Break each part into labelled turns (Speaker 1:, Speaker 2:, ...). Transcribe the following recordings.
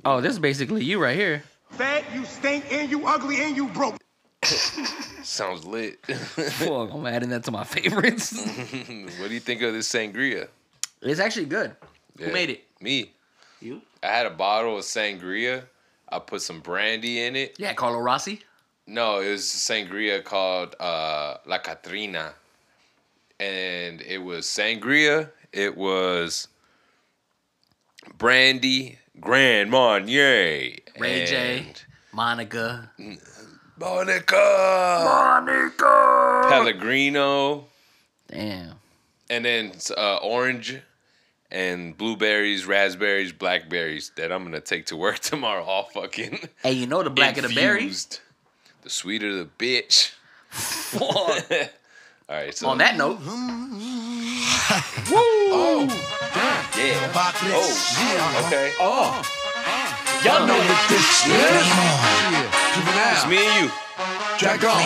Speaker 1: Oh, this is basically you right here.
Speaker 2: Fat, you stink, and you ugly, and you broke.
Speaker 3: Sounds lit.
Speaker 1: Fuck, I'm adding that to my favorites.
Speaker 3: What do you think of this sangria?
Speaker 1: It's actually good.
Speaker 3: Yeah.
Speaker 1: Who made it?
Speaker 3: Me.
Speaker 1: You?
Speaker 3: I had a bottle of sangria. I put some brandy in it.
Speaker 1: Yeah, Carlo Rossi.
Speaker 3: No, it was sangria called La Catrina. And it was sangria. It was brandy, Grand Marnier.
Speaker 1: Ray J. Monica.
Speaker 3: Pellegrino.
Speaker 1: Damn.
Speaker 3: And then orange and blueberries, raspberries, blackberries that I'm going to take to work tomorrow. All fucking
Speaker 1: Hey, you know the blacker the berry?
Speaker 3: The sweeter the bitch. All right, so
Speaker 1: on that note.
Speaker 3: Woo! Oh, yeah. Oh, okay.
Speaker 4: Oh. Y'all know what this is.
Speaker 3: It's me and you.
Speaker 4: Drag on.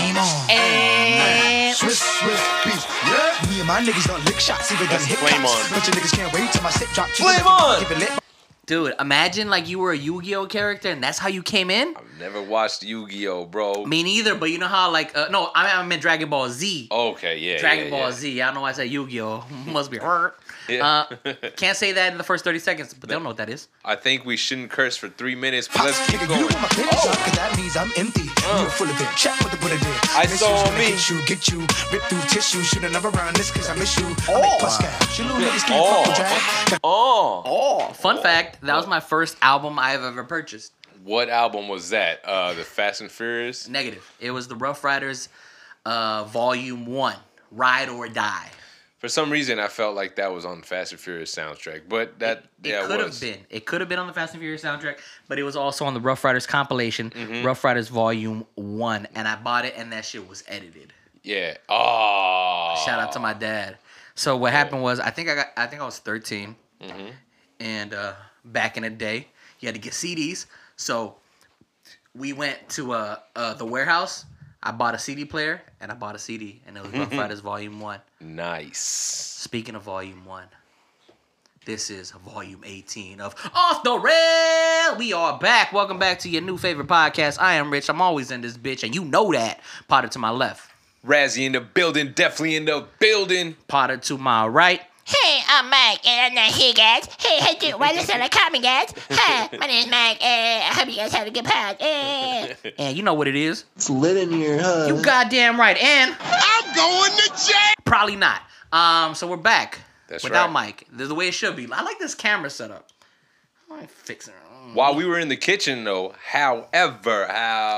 Speaker 1: And
Speaker 4: Swiss beats. Yeah. Me and my niggas don't lick shots, even done hip
Speaker 3: Flame
Speaker 4: tops.
Speaker 3: on.
Speaker 4: Bunch of niggas can't wait till my sit drop.
Speaker 3: Flame on.
Speaker 4: Keep it lit.
Speaker 1: dude, imagine like you were a Yu-Gi-Oh character and that's how you came in.
Speaker 3: I've never watched Yu-Gi-Oh, bro.
Speaker 1: Me neither, but you know how like no, I meant Dragon Ball Z.
Speaker 3: Okay, yeah.
Speaker 1: Dragon Ball Z. I don't know why I said Yu-Gi-Oh. Must be hurt.
Speaker 3: Yeah.
Speaker 1: Can't say that in the first 30 seconds, but they don't know what that is.
Speaker 3: I think we shouldn't curse for 3 minutes, but let's keep
Speaker 4: Nigga,
Speaker 3: going.
Speaker 4: you want my clear shot, cause that means I'm empty. You're full of it. Check what the Buddha did.
Speaker 3: I
Speaker 4: Miss
Speaker 3: saw
Speaker 4: you,
Speaker 3: me.
Speaker 4: Get you, rip through tissue. Should have never run this cause I miss you. I make plus cash. You little niggas can't fuck with drag.
Speaker 3: Oh.
Speaker 1: Fun fact, that was my first album I've ever purchased.
Speaker 3: What album was that? The Fast and Furious?
Speaker 1: Negative. It was the Rough Riders Volume 1, Ride or Die.
Speaker 3: For some reason, I felt like that was on the Fast and Furious soundtrack, but that
Speaker 1: It could have been. It could have been on the Fast and Furious soundtrack, but it was also on the Rough Riders compilation, Rough Riders Volume 1, and I bought it, and that shit was edited.
Speaker 3: Yeah. Oh.
Speaker 1: Shout out to my dad. So what happened was, I think I was 13, and back in the day, you had to get CDs. So we went to the warehouse. I bought a CD player, and I bought a CD, and it was Rough Riders Volume 1.
Speaker 3: Nice.
Speaker 1: Speaking of Volume 1, this is Volume 18 of Off the Rail. We are back. Welcome back to your new favorite podcast. I am Rich. I'm always in this bitch, and you know that. Potter to my left.
Speaker 3: Razzie in the building, definitely in the building.
Speaker 1: Potter to my right.
Speaker 5: Hey, I'm Mike, and I'm not here, guys. Hey, how you doing? Why listen to comment, guys? Hi, my name is Mike, and I hope you guys have a good pod.
Speaker 1: And you know what it is.
Speaker 6: It's lit in here, huh?
Speaker 1: You goddamn right. And
Speaker 2: I'm going to jail.
Speaker 1: probably not. So we're back.
Speaker 3: That's
Speaker 1: without
Speaker 3: right.
Speaker 1: Mike. The way it should be. I like this camera setup. I'm fixing it.
Speaker 3: While we were in the kitchen, though, however,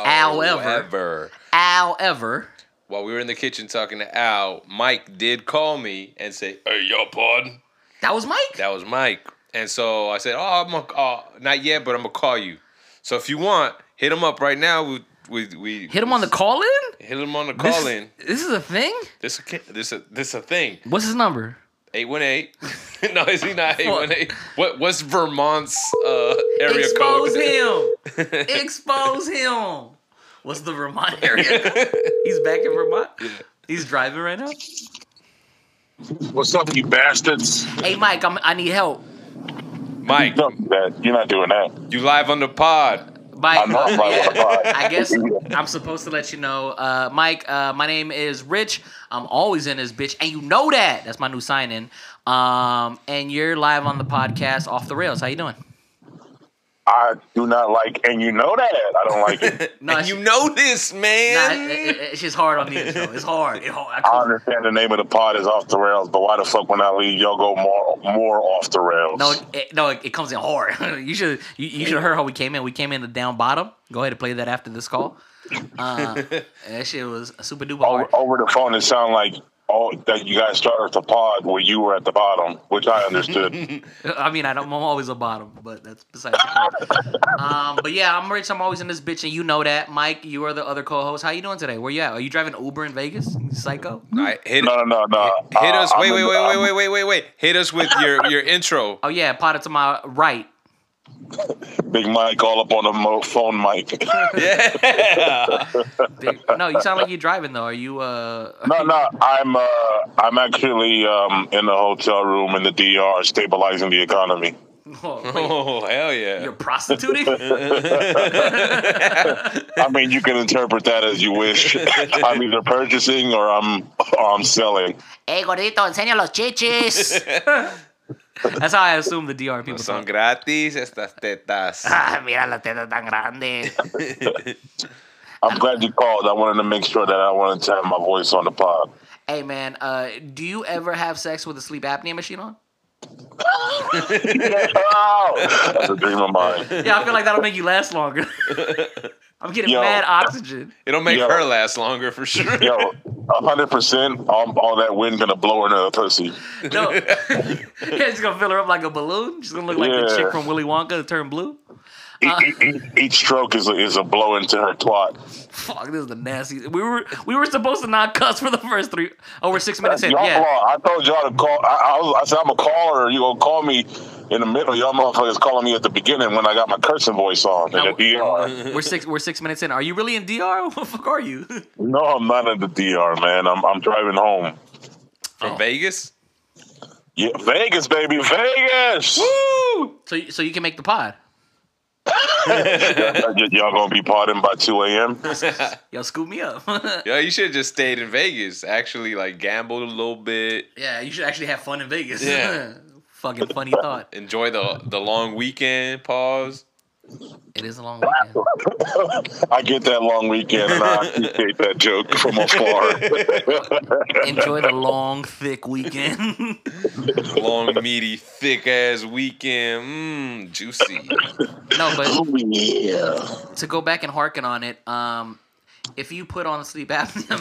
Speaker 3: while we were in the kitchen talking to Al, Mike did call me and say, "Hey, y'all, pardon?"
Speaker 1: That was Mike?
Speaker 3: That was Mike. And so I said, not yet, but I'm going to call you. So if you want, hit him up right now. We
Speaker 1: Hit him on the call-in?
Speaker 3: Hit him on the call-in.
Speaker 1: This is a thing?
Speaker 3: This a thing.
Speaker 1: What's his number?
Speaker 3: 818. No, is he not 818? What's Vermont's area
Speaker 1: Expose
Speaker 3: code?
Speaker 1: him. Expose him. What's the Vermont area code? He's back in Vermont?
Speaker 3: Yeah.
Speaker 1: He's driving right now?
Speaker 7: What's up, you bastards?
Speaker 1: Hey, Mike, I need help.
Speaker 3: Mike,
Speaker 7: Don't do that. You're not doing that.
Speaker 3: you live on the pod.
Speaker 1: Mike,
Speaker 7: I'm not live on the pod.
Speaker 1: I guess I'm supposed to let you know. Mike, my name is Rich. I'm always in this bitch, and you know that. That's my new sign-in. And you're live on the podcast Off the Rails. How you doing?
Speaker 7: I do not like, and you know that. I don't like it.
Speaker 1: No,
Speaker 3: And you know this, man.
Speaker 1: it's just hard on me, though. It's hard.
Speaker 7: I understand the name of the pod is Off the Rails, but why the fuck when I leave, y'all go more off the rails?
Speaker 1: No, it comes in hard. you should have heard how we came in. We came in the down bottom. Go ahead and play that after this call. That shit was super duper hard.
Speaker 7: Over the phone, it sounded like that you guys started the pod where you were at the bottom, which I understood.
Speaker 1: I mean, I'm always a bottom, but that's besides the point. But yeah, I'm Rich. I'm always in this bitch, and you know that. Mike, you are the other co-host. How you doing today? Where you at? Are you driving Uber in Vegas? Psycho?
Speaker 3: All right, hit
Speaker 7: No.
Speaker 3: Hit us.
Speaker 7: I'm
Speaker 3: Wait. Hit us with your intro.
Speaker 1: Oh yeah, Potter to my right.
Speaker 7: Big Mike all up on the phone mic.
Speaker 1: No, you sound like you're driving though. Are you?
Speaker 7: No. I'm actually in the hotel room in the DR stabilizing the economy.
Speaker 1: Oh, wait,
Speaker 3: Oh, hell yeah.
Speaker 1: you're prostituting?
Speaker 7: I mean, you can interpret that as you wish. I'm either purchasing or I'm selling.
Speaker 5: Hey, gordito, enseña los chichis.
Speaker 1: That's how I assume the DR people
Speaker 3: Son
Speaker 1: talk.
Speaker 3: gratis estas tetas.
Speaker 5: Ah, mira la teta tan grande.
Speaker 7: I'm glad you called. I wanted to make sure that I wanted to have my voice on the pod.
Speaker 1: Hey, man, do you ever have sex with a sleep apnea machine on?
Speaker 7: That's a dream of mine.
Speaker 1: Yeah, I feel like that'll make you last longer. I'm getting
Speaker 7: Yo.
Speaker 1: mad oxygen.
Speaker 3: It'll make
Speaker 7: Yo.
Speaker 3: her last longer for sure.
Speaker 7: Yo, 100%, all that wind gonna blow her into the pussy.
Speaker 1: No, yeah, she's gonna fill her up like a balloon. She's gonna look like the
Speaker 7: Yeah.
Speaker 1: chick from Willy Wonka that turned blue.
Speaker 7: Each stroke is a blow into her twat.
Speaker 1: Fuck, this is the nasty. We were supposed to not cuss for the first 3 over 6 minutes in.
Speaker 7: Y'all
Speaker 1: Yeah,
Speaker 7: fault. I told y'all to call. I said I'm a caller. You gonna call me in the middle? Y'all motherfuckers calling me at the beginning when I got my cursing voice on in the DR.
Speaker 1: we're 6 minutes in. Are you really in DR? What the fuck are you?
Speaker 7: No, I'm not in the DR, man. I'm driving home.
Speaker 3: From Vegas?
Speaker 7: Yeah, Vegas, baby, Vegas.
Speaker 1: Woo! So you can make the pod.
Speaker 7: Y'all gonna be partying by 2 a.m.
Speaker 1: Yo, scoop me up.
Speaker 3: Yeah, you should have just stayed in Vegas. Actually, like, gambled a little bit.
Speaker 1: Yeah, you should actually have fun in Vegas.
Speaker 3: Yeah.
Speaker 1: Fucking funny thought.
Speaker 3: Enjoy the long weekend. Pause.
Speaker 1: It is a long weekend.
Speaker 7: I get that long weekend, and I appreciate that joke from afar.
Speaker 1: Enjoy the long, thick weekend.
Speaker 3: Long, meaty, thick ass weekend. Juicy.
Speaker 1: No, but
Speaker 7: Oh, yeah.
Speaker 1: to go back and harken on it, if you put on a sleep apnea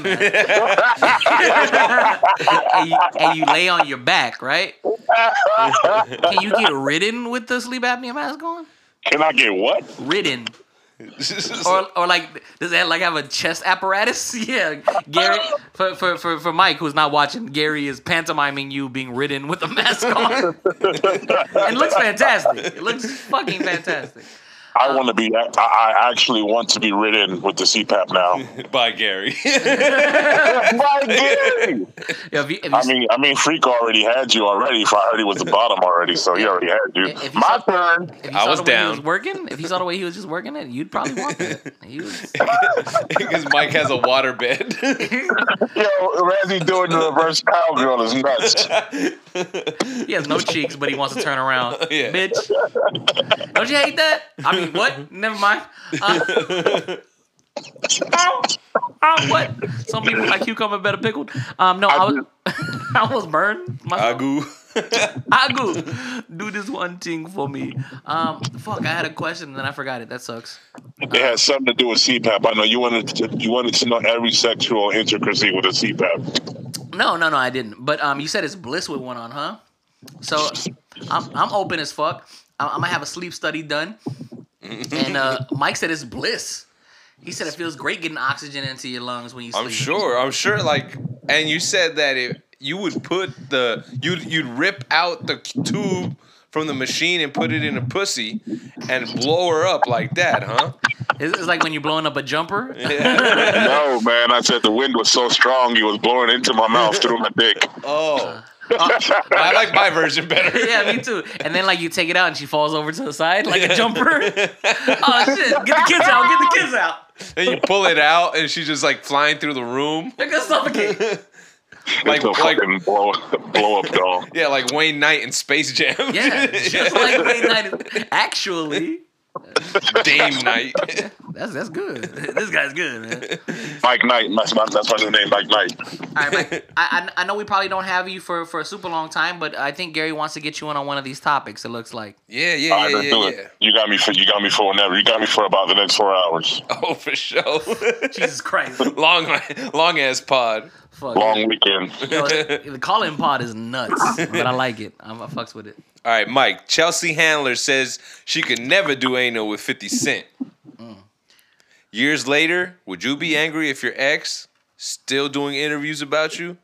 Speaker 1: mask and you lay on your back, right? Can you get ridden with the sleep apnea mask on?
Speaker 7: Can I get what?
Speaker 1: Ridden. Or like, does it like have a chest apparatus? Yeah, Gary. For Mike, who's not watching, Gary is pantomiming you being ridden with a mask on. And it looks fantastic. It looks fucking fantastic.
Speaker 7: I want to be. I actually want to be ridden with the CPAP now.
Speaker 3: Bye, Gary.
Speaker 7: My Gary!
Speaker 1: Yeah, if you
Speaker 7: I mean, Freak already had you already. If I heard he was the bottom already, so he already had you.
Speaker 1: If you
Speaker 7: My
Speaker 1: saw-
Speaker 7: turn.
Speaker 1: if you
Speaker 3: I
Speaker 1: saw
Speaker 3: was
Speaker 1: the way he
Speaker 3: down.
Speaker 1: was working, if you saw the way he was just working it, you'd probably want that. He was,
Speaker 3: Because Mike has a water bed.
Speaker 7: Yo, Razzie doing the reverse cowgirl is nuts.
Speaker 1: he has no cheeks, but he wants to turn around.
Speaker 3: Yeah.
Speaker 1: Bitch, don't you hate that? I mean, what? Never mind. What? Some people like cucumber better pickled. No, I was burned.
Speaker 3: Agu.
Speaker 1: Agu, do this one thing for me. Fuck, I had a question and then I forgot it. That sucks.
Speaker 7: It has something to do with CPAP. I know you wanted to know every sexual intricacy with a CPAP.
Speaker 1: No, I didn't. But you said it's bliss with one on, huh? So I'm open as fuck. I'm gonna have a sleep study done. And Mike said it's bliss. He said it feels great getting oxygen into your lungs when you sleep.
Speaker 3: I'm sure. Like, and you said that you would put you'd rip out the tube from the machine and put it in a pussy and blow her up like that, huh?
Speaker 1: It's like when you're blowing up a jumper.
Speaker 7: No, man. I said the wind was so strong, it was blowing into my mouth through my dick.
Speaker 3: Oh. I like my version better.
Speaker 1: Yeah, me too. And then like you take it out and she falls over to the side like a jumper. Oh shit! Get the kids out! Get the kids out!
Speaker 3: And you pull it out and she's just like flying through the room.
Speaker 1: They're gonna suffocate.
Speaker 3: Like
Speaker 7: It's a fucking blow up doll.
Speaker 3: Yeah, like Wayne Knight in Space Jam.
Speaker 1: Yeah, just like Wayne Knight. Actually,
Speaker 3: Dame Knight.
Speaker 1: that's good. This guy's good, man.
Speaker 7: Mike Knight. That's my new name, Mike Knight.
Speaker 1: All right, Mike. I know we probably don't have you for a super long time, but I think Gary wants to get you in on one of these topics. It looks like.
Speaker 3: Yeah.
Speaker 7: All right, let's do it. You got me for whenever. You got me for about the next 4 hours.
Speaker 3: Oh, for sure.
Speaker 1: Jesus Christ.
Speaker 3: long ass pod.
Speaker 1: Fuck.
Speaker 7: Long weekend.
Speaker 1: Yo, the call-in pod is nuts, but I like it. I fucks with it.
Speaker 3: All right, Mike. Chelsea Handler says she could never do anal with 50 Cent. Years later, would you be angry if your ex still doing interviews about you?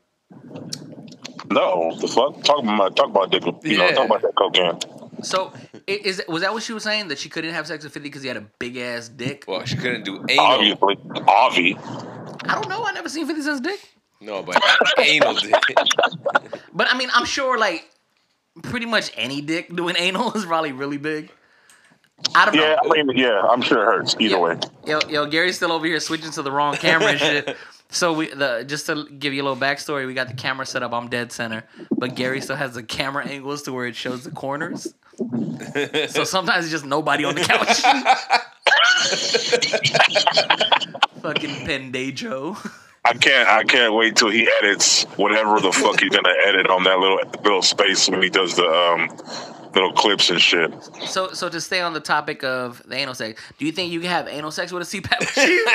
Speaker 7: No, the fuck? Talk about dick. Talk about that cocaine.
Speaker 1: So, was that what she was saying? That she couldn't have sex with 50 because he had a big-ass dick?
Speaker 3: Well, she couldn't do anal.
Speaker 7: Obviously.
Speaker 1: I don't know. I never seen 50 Cent's dick.
Speaker 3: No, but anal dick.
Speaker 1: But, I mean, I'm sure, like, pretty much any dick doing anal is probably really big. I don't know.
Speaker 7: Yeah, I mean, yeah, I'm sure it hurts either way.
Speaker 1: Yo, Gary's still over here switching to the wrong camera and shit. So just to give you a little backstory, we got the camera set up. I'm dead center, but Gary still has the camera angles to where it shows the corners. So sometimes it's just nobody on the couch. Fucking pendejo.
Speaker 7: I can't wait till he edits whatever the fuck he's gonna edit on that little space when he does the little clips and shit.
Speaker 1: So to stay on the topic of the anal sex, do you think you can have anal sex with a CPAP machine?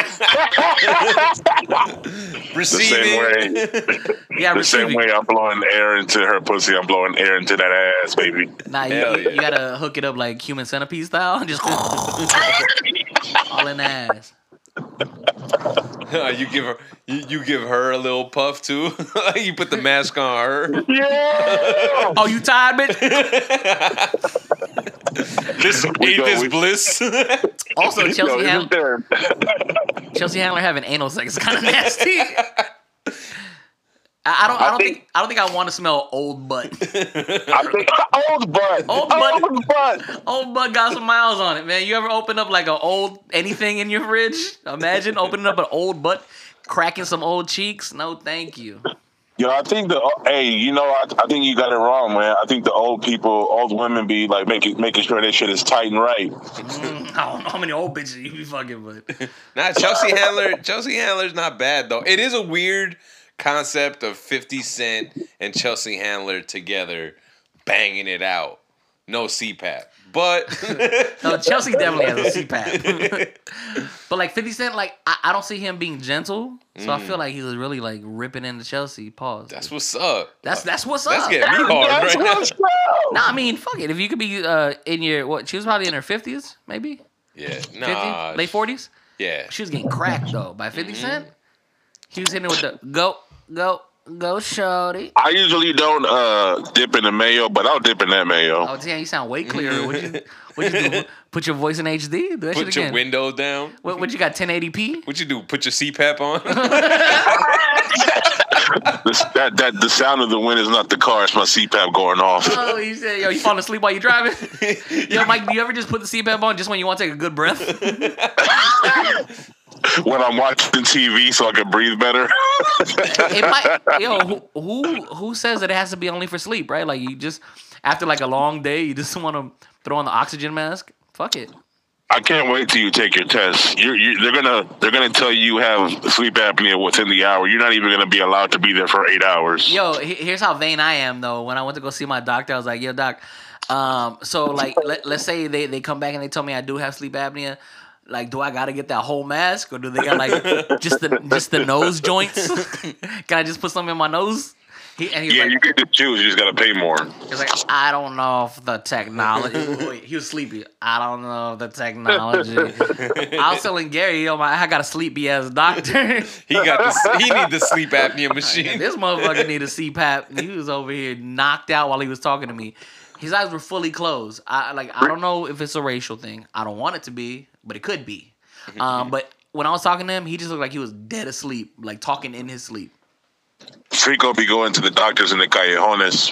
Speaker 3: Receiving.
Speaker 7: The same way I'm blowing air into her pussy, I'm blowing air into that ass, baby.
Speaker 1: Nah, you gotta hook it up like Human Centipede style, just all in the ass.
Speaker 3: You give her a little puff too. You put the mask on her.
Speaker 7: Yeah.
Speaker 1: Oh, you tired, bitch?
Speaker 3: This ain't this bliss.
Speaker 1: Also, Chelsea Handler having anal sex is kind of nasty. I don't think I want to smell old butt.
Speaker 7: I think old butt.
Speaker 1: Old butt got some miles on it, man. You ever open up like an old anything in your fridge? Imagine opening up an old butt, cracking some old cheeks. No, thank you.
Speaker 7: Yo, I think I think you got it wrong, man. I think the old women be like making sure that shit is tight and right.
Speaker 1: I don't know how many old bitches you be fucking with.
Speaker 3: Nah, Chelsea Handler's not bad though. It is a weird concept of 50 Cent and Chelsea Handler together banging it out. No CPAP. But
Speaker 1: no, Chelsea definitely has a CPAP. But like 50 Cent, like I don't see him being gentle. So I feel like he was really like ripping into Chelsea. Pause.
Speaker 3: That's what's up.
Speaker 1: That's what's up.
Speaker 3: That's getting me hard right now.
Speaker 1: Nah, I mean, fuck it. If you could be in your she was probably in her 50s, maybe?
Speaker 3: Yeah. Nah.
Speaker 1: 50? Late 40s?
Speaker 3: Yeah.
Speaker 1: She was getting cracked though by 50 Cent. He was hitting her with the go shorty.
Speaker 7: I usually don't dip in the mayo, but I'll dip in that mayo.
Speaker 1: Oh damn, you sound way clearer. What'd you do? Put your voice in HD? Do that shit
Speaker 3: Put
Speaker 1: again.
Speaker 3: your windows down.
Speaker 1: What you got, 1080p?
Speaker 3: What you do? Put your CPAP on?
Speaker 7: The sound of the wind is not the car, it's my CPAP going off.
Speaker 1: Oh, you said, you falling asleep while you driving? Yo, Mike, do you ever just put the CPAP on just when you want to take a good breath?
Speaker 7: When I'm watching TV so I can breathe better.
Speaker 1: It might, who says that it has to be only for sleep, right? Like you just after like a long day, you just want to throw on the oxygen mask. Fuck it.
Speaker 7: I can't wait till you take your test. They're gonna tell you have sleep apnea within the hour. You're not even gonna be allowed to be there for 8 hours.
Speaker 1: Yo, here's how vain I am though. When I went to go see my doctor, I was like, yo, doc. So like let's say they come back and they tell me I do have sleep apnea. Like, do I gotta get that whole mask, or do they got like just the nose joints? Can I just put something in my nose? He was like,
Speaker 7: you get to choose. You just gotta pay more.
Speaker 1: He's like, I don't know if the technology. Wait, he was sleepy. I don't know if the technology. I was telling Gary, I got a sleepy ass doctor.
Speaker 3: He need the sleep apnea machine.
Speaker 1: This motherfucker need a CPAP. He was over here knocked out while he was talking to me. His eyes were fully closed. I don't know if it's a racial thing. I don't want it to be, but it could be. But when I was talking to him, he just looked like he was dead asleep, like talking in his sleep.
Speaker 7: Frico be going to the doctors in the callejones.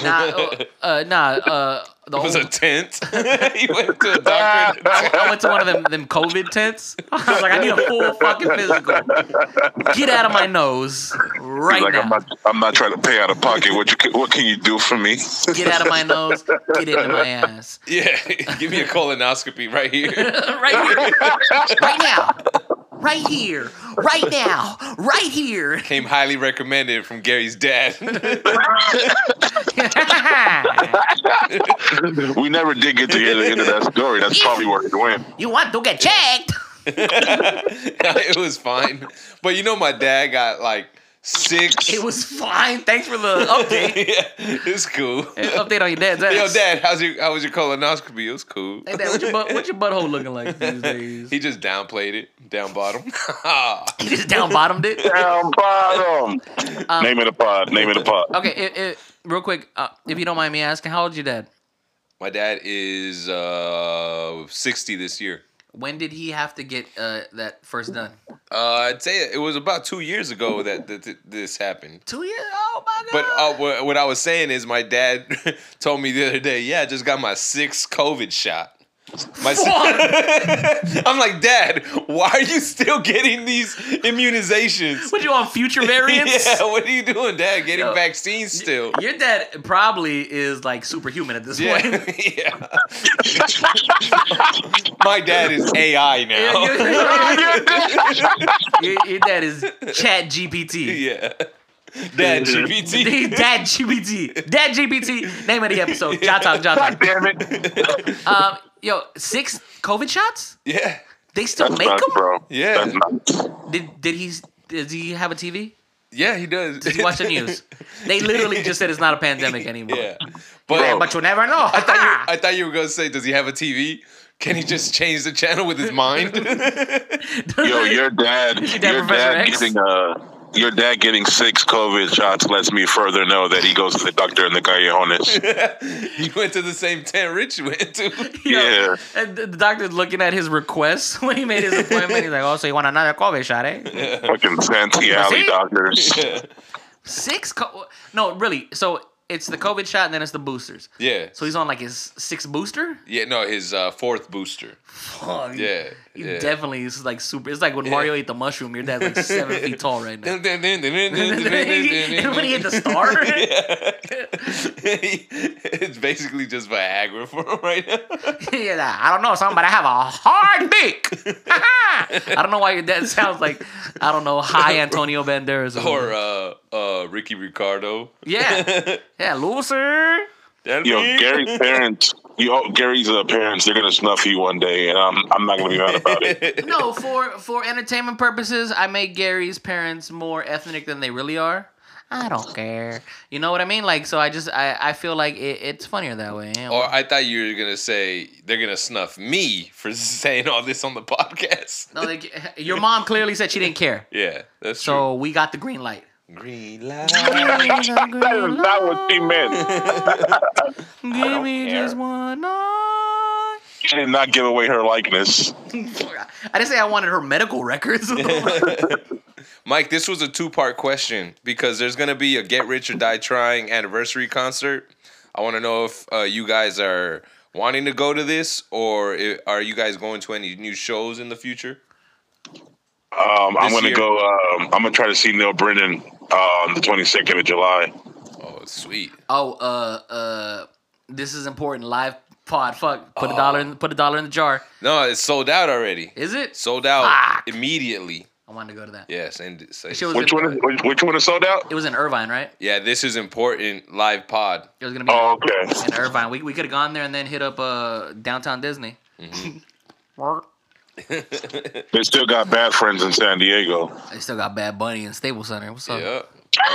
Speaker 3: It was a tent. He went to a doctor.
Speaker 1: I went to one of them COVID tents. I was like, I need a full fucking physical. Get out of my nose right
Speaker 7: like,
Speaker 1: now.
Speaker 7: I'm not trying to pay out of pocket. What can you do for me?
Speaker 1: Get out of my nose. Get into my ass.
Speaker 3: Yeah, give me a colonoscopy right here.
Speaker 1: Right here. Right now. Right here. Right now. Right here.
Speaker 3: Came highly recommended from Gary's dad.
Speaker 7: We never did get to hear the end of that story. That's probably where it went.
Speaker 5: You want to get checked?
Speaker 3: It was fine. But my dad got like 6.
Speaker 1: It was fine. Thanks for the update.
Speaker 3: Yeah, it's cool.
Speaker 1: Update on your dad's ass.
Speaker 3: Yo, Dad, how was your colonoscopy? It was cool.
Speaker 1: Hey, Dad, what's your butthole looking like these days?
Speaker 3: He just downplayed it. Down bottom.
Speaker 1: He just down bottomed it?
Speaker 7: Down bottom. Name it a pod.
Speaker 1: Okay, real quick, if you don't mind me asking, how old is your dad?
Speaker 3: My dad is 60 this year.
Speaker 1: When did he have to get that first done?
Speaker 3: I'd say it was about 2 years ago that this happened.
Speaker 1: 2 years? Oh my
Speaker 3: But
Speaker 1: god!
Speaker 3: what I was saying is, my dad told me the other day, yeah, I just got my 6th COVID shot. I'm like, Dad, why are you still getting these immunizations?
Speaker 1: What you on future variants?
Speaker 3: Yeah, what are you doing, Dad? Getting vaccines still?
Speaker 1: Your dad probably is like superhuman at this point.
Speaker 3: Yeah. My dad is AI now.
Speaker 1: Your dad is Chat GPT.
Speaker 3: Yeah. Dad GPT.
Speaker 1: Dad GPT. Dad GPT. Name of the episode. Jot Talk.
Speaker 7: God damn it.
Speaker 1: Yo, 6 COVID shots?
Speaker 3: Yeah.
Speaker 1: They still
Speaker 7: That's
Speaker 1: make
Speaker 7: nuts,
Speaker 1: them?
Speaker 7: bro.
Speaker 3: Yeah.
Speaker 7: That's nuts.
Speaker 1: Does he have a TV?
Speaker 3: Yeah, he does.
Speaker 1: Does he watch the news? They literally just said it's not a pandemic anymore.
Speaker 3: Yeah.
Speaker 1: But you never know.
Speaker 3: I thought you were gonna say, does he have a TV? Can he just change the channel with his mind?
Speaker 7: Yo, your dad getting 6 COVID shots lets me further know that he goes to the doctor in the Callejones.
Speaker 3: He went to the same tent Rich went to.
Speaker 7: Yeah.
Speaker 1: And the doctor's looking at his request when he made his appointment. He's like, "Oh, so you want another COVID shot, eh?"
Speaker 7: Fucking Santee Alley doctors.
Speaker 1: 6? No, really. So it's the COVID shot and then it's the boosters.
Speaker 3: Yeah.
Speaker 1: So he's on like his 6th booster?
Speaker 3: Yeah, no, his 4th booster.
Speaker 1: Fuck.
Speaker 3: Yeah.
Speaker 1: He
Speaker 3: yeah.
Speaker 1: definitely is like super. It's like when Mario ate the mushroom. Your dad's like 7 feet tall right now. When he hit the star?
Speaker 3: It's basically just Viagra for him right now.
Speaker 1: Yeah, I don't know, son, but I have a hard dick. I don't know why your dad sounds like, I don't know, high Antonio Banderas.
Speaker 3: Or Ricky Ricardo.
Speaker 1: Yeah. Yeah, loser.
Speaker 7: Yo, Gary's parents, they're gonna snuff you one day, and I'm not gonna be mad about it.
Speaker 1: No, for entertainment purposes, I make Gary's parents more ethnic than they really are. I don't care. You know what I mean? Like, so I feel like it's funnier that way.
Speaker 3: Or I thought you were gonna say they're gonna snuff me for saying all this on the podcast.
Speaker 1: No, your mom clearly said she didn't care.
Speaker 3: Yeah, that's
Speaker 1: So we got the green light.
Speaker 3: Green light.
Speaker 7: That is not what she meant.
Speaker 1: Give me just one night.
Speaker 7: She did not give away her likeness.
Speaker 1: I didn't say I wanted her medical records.
Speaker 3: Mike, this was a 2-part question because there's going to be a Get Rich or Die Trying anniversary concert. I want to know if you guys are wanting to go to this or are you guys going to any new shows in the future?
Speaker 7: I'm gonna go. I'm gonna try to see Neil Brennan on the 22nd of July.
Speaker 3: Oh, sweet.
Speaker 1: This is important. Live pod. Fuck. Put $1 in the jar.
Speaker 3: No, it's sold out already.
Speaker 1: Is it?
Speaker 3: Sold out
Speaker 1: Fuck.
Speaker 3: immediately.
Speaker 1: I wanted to go to that.
Speaker 3: Yes,
Speaker 7: Which one is sold out?
Speaker 1: It was in Irvine, right?
Speaker 3: Yeah, this is important. Live pod.
Speaker 1: It was gonna be
Speaker 7: okay.
Speaker 1: in Irvine. We could have gone there and then hit up downtown Disney.
Speaker 7: They still got Bad Friends in San Diego.
Speaker 1: They still got Bad Bunny in Staples Center. What's up?
Speaker 3: Yeah.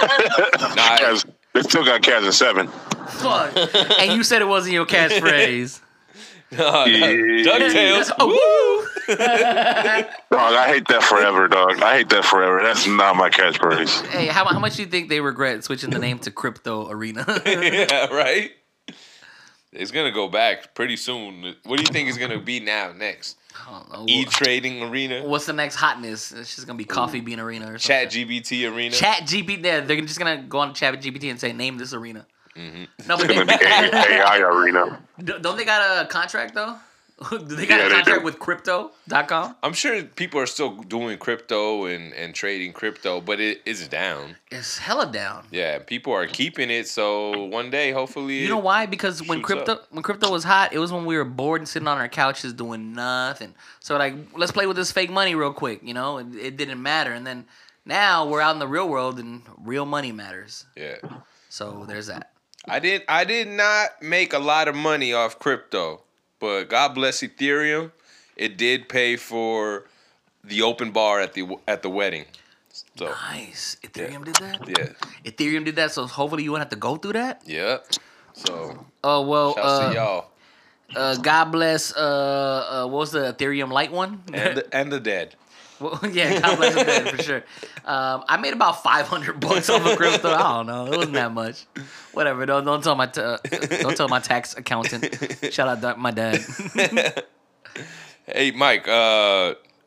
Speaker 7: They still got Kaz and 7.
Speaker 1: Fuck. And you said it wasn't your catchphrase.
Speaker 3: DuckTales.
Speaker 1: Oh, woo!
Speaker 7: Dog, I hate that forever, dog. I hate that forever. That's not my catchphrase.
Speaker 1: Hey, how much do you think they regret switching the name to Crypto Arena?
Speaker 3: Yeah, right? It's going to go back pretty soon. What do you think is going to be next?
Speaker 1: I don't know.
Speaker 3: E-Trading Arena?
Speaker 1: What's the next hotness? It's just going to be Coffee Bean Arena or something.
Speaker 3: Chat GPT Arena?
Speaker 1: Chat GPT. They're just going to go on Chat GPT and say, name this arena.
Speaker 3: Mm-hmm.
Speaker 1: No, but
Speaker 7: It's gonna be AI Arena.
Speaker 1: don't they got a contract, though? Do they got a
Speaker 7: they
Speaker 1: contract
Speaker 7: do.
Speaker 1: with Crypto.com?
Speaker 3: I'm sure people are still doing crypto and trading crypto, but it is down.
Speaker 1: It's hella down.
Speaker 3: Yeah, people are keeping it, so one day, hopefully...
Speaker 1: You know why? Because when
Speaker 3: shoots
Speaker 1: crypto was hot, it was when we were bored and sitting on our couches doing nothing. So like, let's play with this fake money real quick. You know, it didn't matter. And then now we're out in the real world and real money matters.
Speaker 3: Yeah.
Speaker 1: So there's that.
Speaker 3: I did not make a lot of money off crypto, but God bless Ethereum. It did pay for the open bar at the wedding. So
Speaker 1: Nice. Ethereum did that?
Speaker 3: yeah.
Speaker 1: Ethereum did that, so hopefully you won't have to go through that?
Speaker 3: Yeah. So
Speaker 1: Oh, well,
Speaker 3: shouts to y'all.
Speaker 1: God bless, what was the Ethereum Lite one?
Speaker 3: And the dead.
Speaker 1: Well, yeah, God bless the dead, for sure. I made about $500 off of crypto. I don't know. It wasn't that much. Whatever. Don't tell my tax accountant. Shout out my dad.
Speaker 3: Hey, Mike,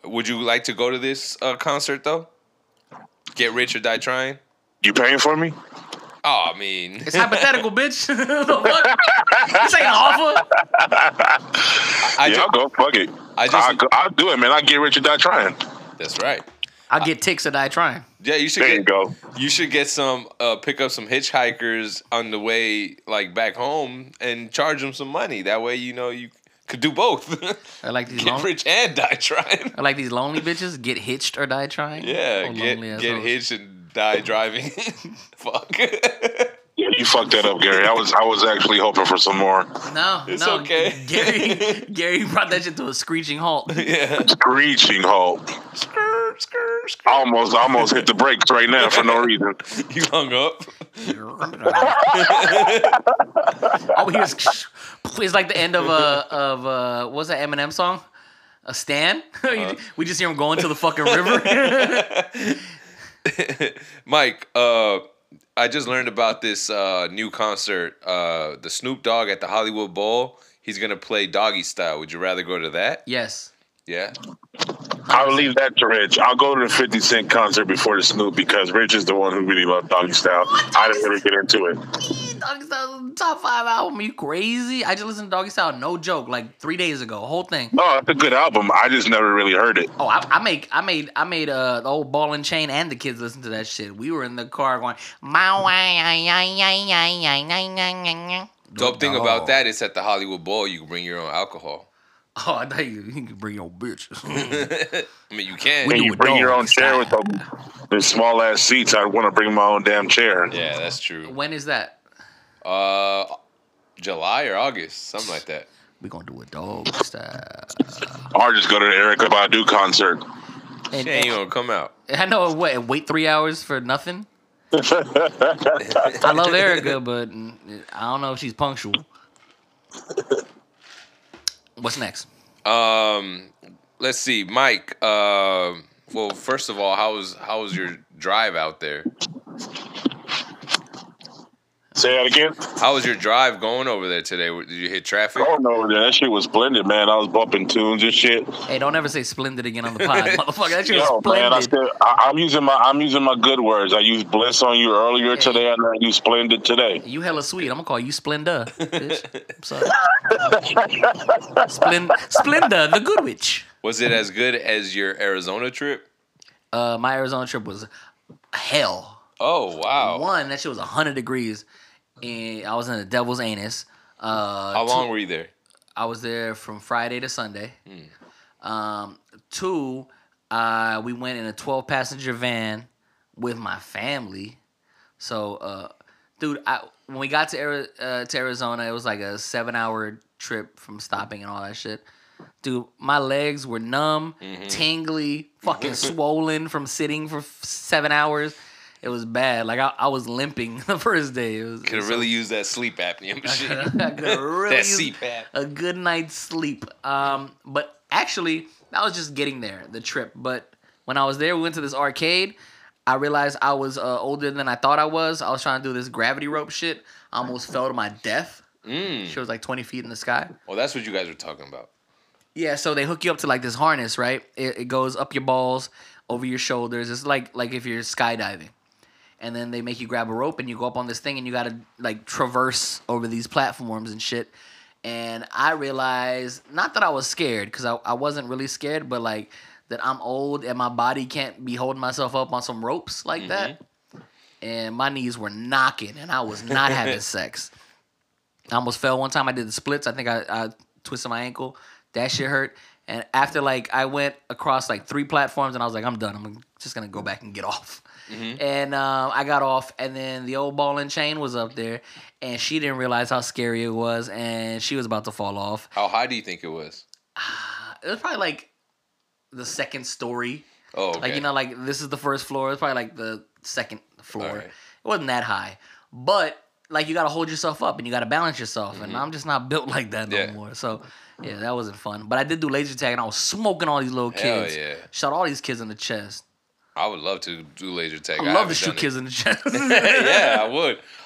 Speaker 3: Would you like to go to this concert though? Get Rich or Die Trying?
Speaker 7: You paying for me?
Speaker 3: Oh, I mean,
Speaker 1: It's hypothetical, bitch. The fuck? This ain't an offer.
Speaker 7: I'll go. Fuck it. I'll do it, man. I'll get Rich or Die Trying.
Speaker 3: That's right.
Speaker 1: I'll get ticks or die trying.
Speaker 3: Yeah, you should.
Speaker 7: There you go.
Speaker 3: You should get some. Pick up some hitchhikers on the way, like back home, and charge them some money. That way, you could do both.
Speaker 1: I like these
Speaker 3: Get Rich and Die Trying.
Speaker 1: I like these lonely bitches. Get hitched or die trying.
Speaker 3: Yeah,
Speaker 1: Oh,
Speaker 3: get
Speaker 1: lonely
Speaker 3: hitched and die driving. Fuck.
Speaker 7: Yeah, you fucked that up, Gary. I was actually hoping for some more.
Speaker 1: No,
Speaker 3: It's
Speaker 1: no.
Speaker 3: okay.
Speaker 1: Gary brought that shit to a screeching halt.
Speaker 3: Yeah.
Speaker 7: Screeching halt.
Speaker 3: Skirt.
Speaker 7: I almost hit the brakes right now for no reason.
Speaker 3: You hung up.
Speaker 1: Oh, here's it's like the end of what's that Eminem song? A Stan? We just hear him going to the fucking river.
Speaker 3: Mike, I just learned about this new concert. The Snoop Dogg at the Hollywood Bowl. He's gonna play Doggy Style. Would you rather go to that?
Speaker 1: Yes.
Speaker 3: Yeah.
Speaker 7: I'll leave that to Rich. I'll go to the 50 Cent concert before the Snoop because Rich is the one who really loved Doggy Style. I didn't really get into it.
Speaker 1: Doggy Style top 5 album. Are you crazy? I just listened to Doggy Style. No joke. Like 3 days ago. Whole thing.
Speaker 7: No, it's a good album. I just never really heard it.
Speaker 1: Oh, I made the old Ball and Chain and the kids listen to that shit. We were in the car going.
Speaker 3: Dope thing about that is at the Hollywood Bowl, you can bring your own alcohol.
Speaker 1: Oh, I thought you could bring your bitches.
Speaker 3: I mean, you can.
Speaker 7: And you bring your own chair with the small ass seats. I want to bring my own damn chair.
Speaker 3: Yeah, that's true.
Speaker 1: When is that?
Speaker 3: July or August, something like that.
Speaker 1: We're gonna do a dog style.
Speaker 7: Or just go to the Erykah Badu concert.
Speaker 1: And,
Speaker 3: She ain't gonna come out.
Speaker 1: I know what. Wait 3 hours for nothing. I love Erykah, but I don't know if she's punctual. What's next?
Speaker 3: Let's see, Mike. Well, first of all, how was your drive out there?
Speaker 7: Say that again?
Speaker 3: How was your drive going over there today? Did you hit traffic?
Speaker 7: Oh no, that shit was splendid, man. I was bumping tunes and shit.
Speaker 1: Hey, don't ever say splendid again on the pod, motherfucker. That shit was
Speaker 7: Yo, man,
Speaker 1: splendid.
Speaker 7: I'm using my good words. I used bliss on you earlier today, and I used splendid today.
Speaker 1: You hella sweet. I'm gonna call you Splenda, bitch. I'm sorry. Splenda, the good witch.
Speaker 3: Was it as good as your Arizona trip?
Speaker 1: My Arizona trip was hell.
Speaker 3: Oh wow!
Speaker 1: One, that shit was 100 degrees, and I was in the devil's anus.
Speaker 3: How long were you there?
Speaker 1: I was there from Friday to Sunday. Two, we went in a 12-passenger van with my family. So, dude, when we got to Arizona, it was like a 7-hour trip from stopping and all that shit. Dude, my legs were numb, tingly, fucking swollen from sitting for 7 hours. It was bad. Like I was limping the first day.
Speaker 3: Could have really used that sleep apnea machine.
Speaker 1: I could really
Speaker 3: That
Speaker 1: use
Speaker 3: CPAP.
Speaker 1: a good night's sleep. But actually, that was just getting there, the trip. But when I was there, we went to this arcade. I realized I was older than I thought I was. I was trying to do this gravity rope shit. I almost fell to my death. She was like 20 feet in the sky.
Speaker 3: Well, that's what you guys were talking about.
Speaker 1: Yeah, so they hook you up to like this harness, right? It goes up your balls, over your shoulders. It's like if you're skydiving. And then they make you grab a rope and you go up on this thing and you gotta like traverse over these platforms and shit. And I realized, not that I was scared, because I wasn't really scared, but like that I'm old and my body can't be holding myself up on some ropes like that. And my knees were knocking and I was not having sex. I almost fell one time. I did the splits. I think I twisted my ankle. That shit hurt. And after like I went across like 3 platforms and I was like, I'm done. I'm just gonna go back and get off. And I got off, and then the old ball and chain was up there, and she didn't realize how scary it was, and she was about to fall off.
Speaker 3: How high do you think it was?
Speaker 1: It was probably like the second story.
Speaker 3: Oh, okay.
Speaker 1: Like, you know, like this is the first floor. It's probably like the second floor.
Speaker 3: All right.
Speaker 1: It wasn't that high, but like you got to hold yourself up and you got to balance yourself, and I'm just not built like that no more. So yeah, that wasn't fun. But I did do laser tag, and I was smoking all these little kids.
Speaker 3: Hell yeah.
Speaker 1: Shot all these kids in the chest.
Speaker 3: I would love to do laser tag.
Speaker 1: I love to shoot kids in the chest.
Speaker 3: Yeah, I would.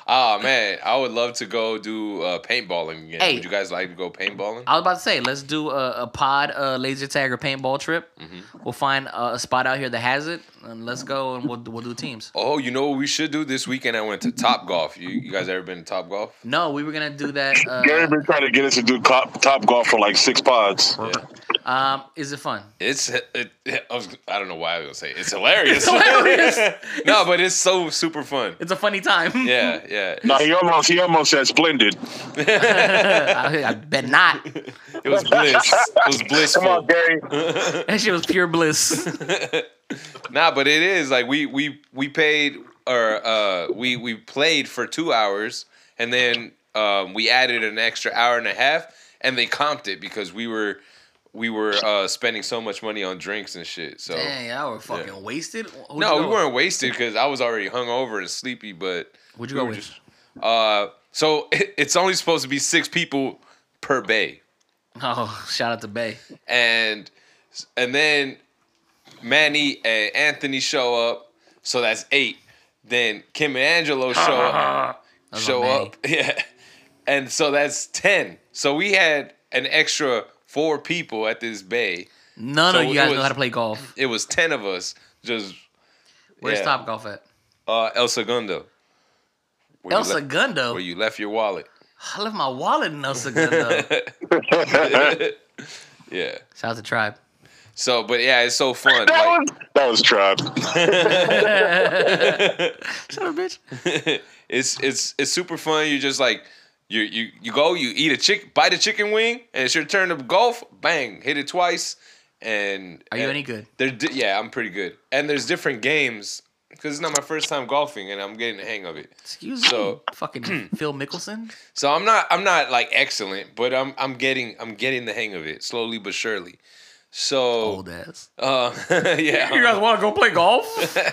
Speaker 3: Oh man, I would love to go do paintballing again.
Speaker 1: Hey.
Speaker 3: Would you guys like to go paintballing?
Speaker 1: I was about to say, let's do a pod laser tag or paintball trip. We'll find a spot out here that has it, and let's go and we'll do teams.
Speaker 3: Oh, you know what we should do this weekend? I went to Top Golf. You guys ever been to Top Golf?
Speaker 1: No, we were gonna do that.
Speaker 7: Gary been trying to get us to do top golf for like 6 pods.
Speaker 1: Is it fun?
Speaker 3: I don't know why I was gonna say it's hilarious. No, but it's so super fun.
Speaker 1: It's a funny time.
Speaker 3: Yeah.
Speaker 7: No, he almost said splendid.
Speaker 1: I bet not.
Speaker 3: It was bliss. It was blissful.
Speaker 7: Come on, Gary.
Speaker 1: That shit was pure bliss.
Speaker 3: Nah, but it is like we paid or we played for 2 hours and then we added an extra hour and a half and they comped it because we were spending so much money on drinks and shit. So
Speaker 1: Dang, y'all were fucking wasted.
Speaker 3: no, we weren't wasted because I was already hungover and sleepy. But
Speaker 1: Who'd you go with?
Speaker 3: So it's only supposed to be 6 people per bay,
Speaker 1: Oh, shout out to Bay.
Speaker 3: and then Manny and Anthony show up, so that's 8. Then Kim and Angelo show up, yeah, and so that's 10. So we had an extra 4 people at this bay.
Speaker 1: None
Speaker 3: So
Speaker 1: of you guys
Speaker 3: it
Speaker 1: know
Speaker 3: was-
Speaker 1: how to play golf.
Speaker 3: It was 10 of us. Just
Speaker 1: Where's
Speaker 3: yeah.
Speaker 1: Top Golf at?
Speaker 3: El Segundo. Where
Speaker 1: El
Speaker 3: you le-
Speaker 1: Segundo.
Speaker 3: Where you left your wallet.
Speaker 1: I left my wallet in El Segundo.
Speaker 3: Yeah.
Speaker 1: Shout out to Tribe.
Speaker 3: So, but yeah, it's so fun. Like,
Speaker 7: That was tribe.
Speaker 1: Shut up, bitch.
Speaker 3: it's super fun. You just like you go, you eat bite a chicken wing, and it's your turn to golf. Bang, hit it twice. And
Speaker 1: Are you any good?
Speaker 3: Yeah, I'm pretty good. And there's different games because it's not my first time golfing, and I'm getting the hang of it.
Speaker 1: Excuse
Speaker 3: So-
Speaker 1: me. Fucking Phil Mickelson.
Speaker 3: So I'm not like excellent, but I'm getting the hang of it slowly but surely. So
Speaker 1: Old ass.
Speaker 3: yeah.
Speaker 1: You guys want to go play golf?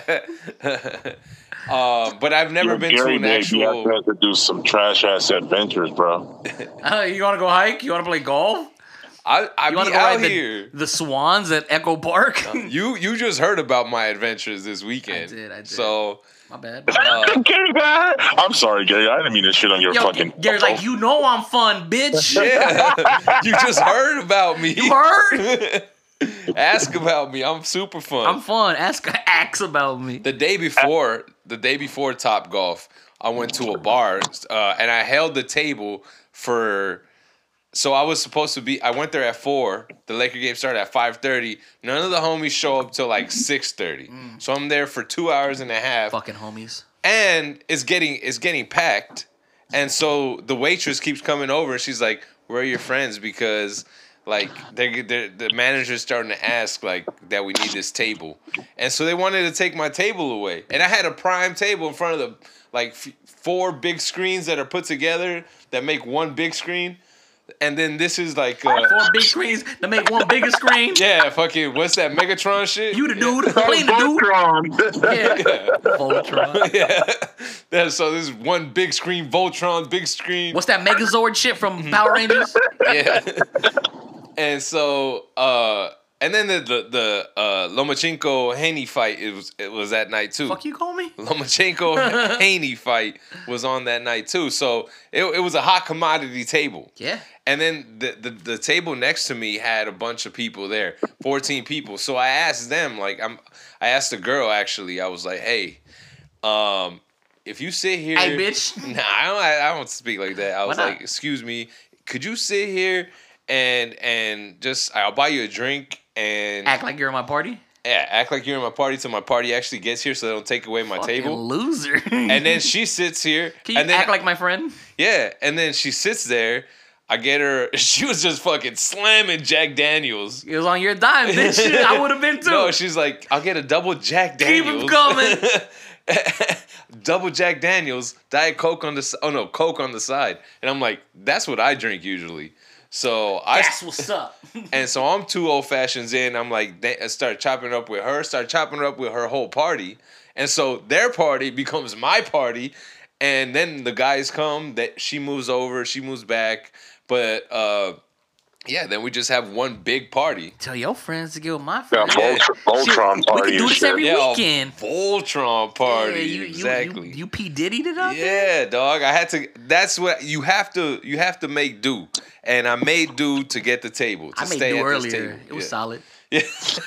Speaker 3: But I've never been to
Speaker 7: Gary
Speaker 3: an
Speaker 7: Dave, you
Speaker 3: actual.
Speaker 7: have to do some trash ass adventures, bro.
Speaker 1: You want to go hike? You want to play golf?
Speaker 3: I
Speaker 1: You
Speaker 3: be
Speaker 1: want to go
Speaker 3: out
Speaker 1: ride
Speaker 3: here.
Speaker 1: the Swans at Echo Park?
Speaker 3: You just heard about my adventures this weekend.
Speaker 1: I did.
Speaker 3: So
Speaker 1: My bad.
Speaker 7: Gary, I'm sorry, Gary. I didn't mean to shit on your
Speaker 1: Yo,
Speaker 7: fucking.
Speaker 1: Gary's like, you know I'm fun, bitch.
Speaker 3: yeah, you just heard about me.
Speaker 1: You heard?
Speaker 3: Ask about me. I'm super fun.
Speaker 1: I'm fun. Ask about me.
Speaker 3: The day before Top Golf, I went to a bar and I held the table for. So I was supposed to be. I went there at 4. The Laker game started at 5:30. None of the homies show up till like 6:30. So I'm there for 2 hours and a half.
Speaker 1: Fucking homies.
Speaker 3: And it's getting packed. And so the waitress keeps coming over and she's like, "Where are your friends?" Because like the manager's starting to ask like that we need this table. And so they wanted to take my table away. And I had a prime table in front of the like 4 big screens that are put together that make one big screen. And then this is like
Speaker 1: 4 big screens to make one bigger screen.
Speaker 3: yeah, fucking what's that Megatron shit?
Speaker 1: You the dude playing the dude. Yeah. Voltron.
Speaker 3: Yeah. So this is one big screen, Voltron, big screen.
Speaker 1: What's that Megazord shit from Power Rangers?
Speaker 3: Yeah. And so and then the Lomachenko Haney fight it was that night too.
Speaker 1: Fuck you call me?
Speaker 3: Lomachenko Haney fight was on that night too. So it was a hot commodity table.
Speaker 1: Yeah.
Speaker 3: And then the table next to me had a bunch of people there, 14 people. So I asked them, like, I asked the girl actually. I was like, "Hey, if you sit here,
Speaker 1: Hey, bitch."
Speaker 3: Nah, I don't speak like that. I was
Speaker 1: not?
Speaker 3: like, "Excuse me, could you sit here and just I'll buy you a drink and
Speaker 1: Act like you're at my party?
Speaker 3: act like you're in my party till my party actually gets here, so they don't take away my
Speaker 1: Fucking
Speaker 3: table."
Speaker 1: loser.
Speaker 3: And then she sits here.
Speaker 1: Can you
Speaker 3: and then
Speaker 1: act like my friend?
Speaker 3: yeah, and then she sits there. I get her. She was just fucking slamming Jack Daniels.
Speaker 1: It was on your dime, bitch. I would have been too.
Speaker 3: No, she's like, I'll get a double Jack
Speaker 1: Keep
Speaker 3: Daniels.
Speaker 1: him coming.
Speaker 3: Double Jack Daniels, Diet Coke on the Coke on the side, and I'm like, that's what I drink usually. So
Speaker 1: That's what's up.
Speaker 3: and so I'm 2 old fashions in. I'm like, I start chopping it up with her whole party, and so their party becomes my party, and then the guys come. That she moves over, she moves back, but Yeah, then we just have one big party.
Speaker 1: Tell your friends to get with my
Speaker 7: Yeah,
Speaker 1: friends.
Speaker 7: Voltron
Speaker 1: We
Speaker 7: party
Speaker 1: can do
Speaker 7: and
Speaker 1: this
Speaker 7: shit.
Speaker 1: every
Speaker 3: Yeah,
Speaker 1: weekend.
Speaker 3: Voltron party.
Speaker 1: Yeah,
Speaker 3: Exactly.
Speaker 1: You P Diddy'd it out there?
Speaker 3: Yeah, dog. I had to. That's what you have to. You have to make do, and I made do to get the table. To
Speaker 1: I made
Speaker 3: stay
Speaker 1: do
Speaker 3: at
Speaker 1: earlier.
Speaker 3: This table.
Speaker 1: It was
Speaker 3: Yeah.
Speaker 1: solid.
Speaker 3: Yeah.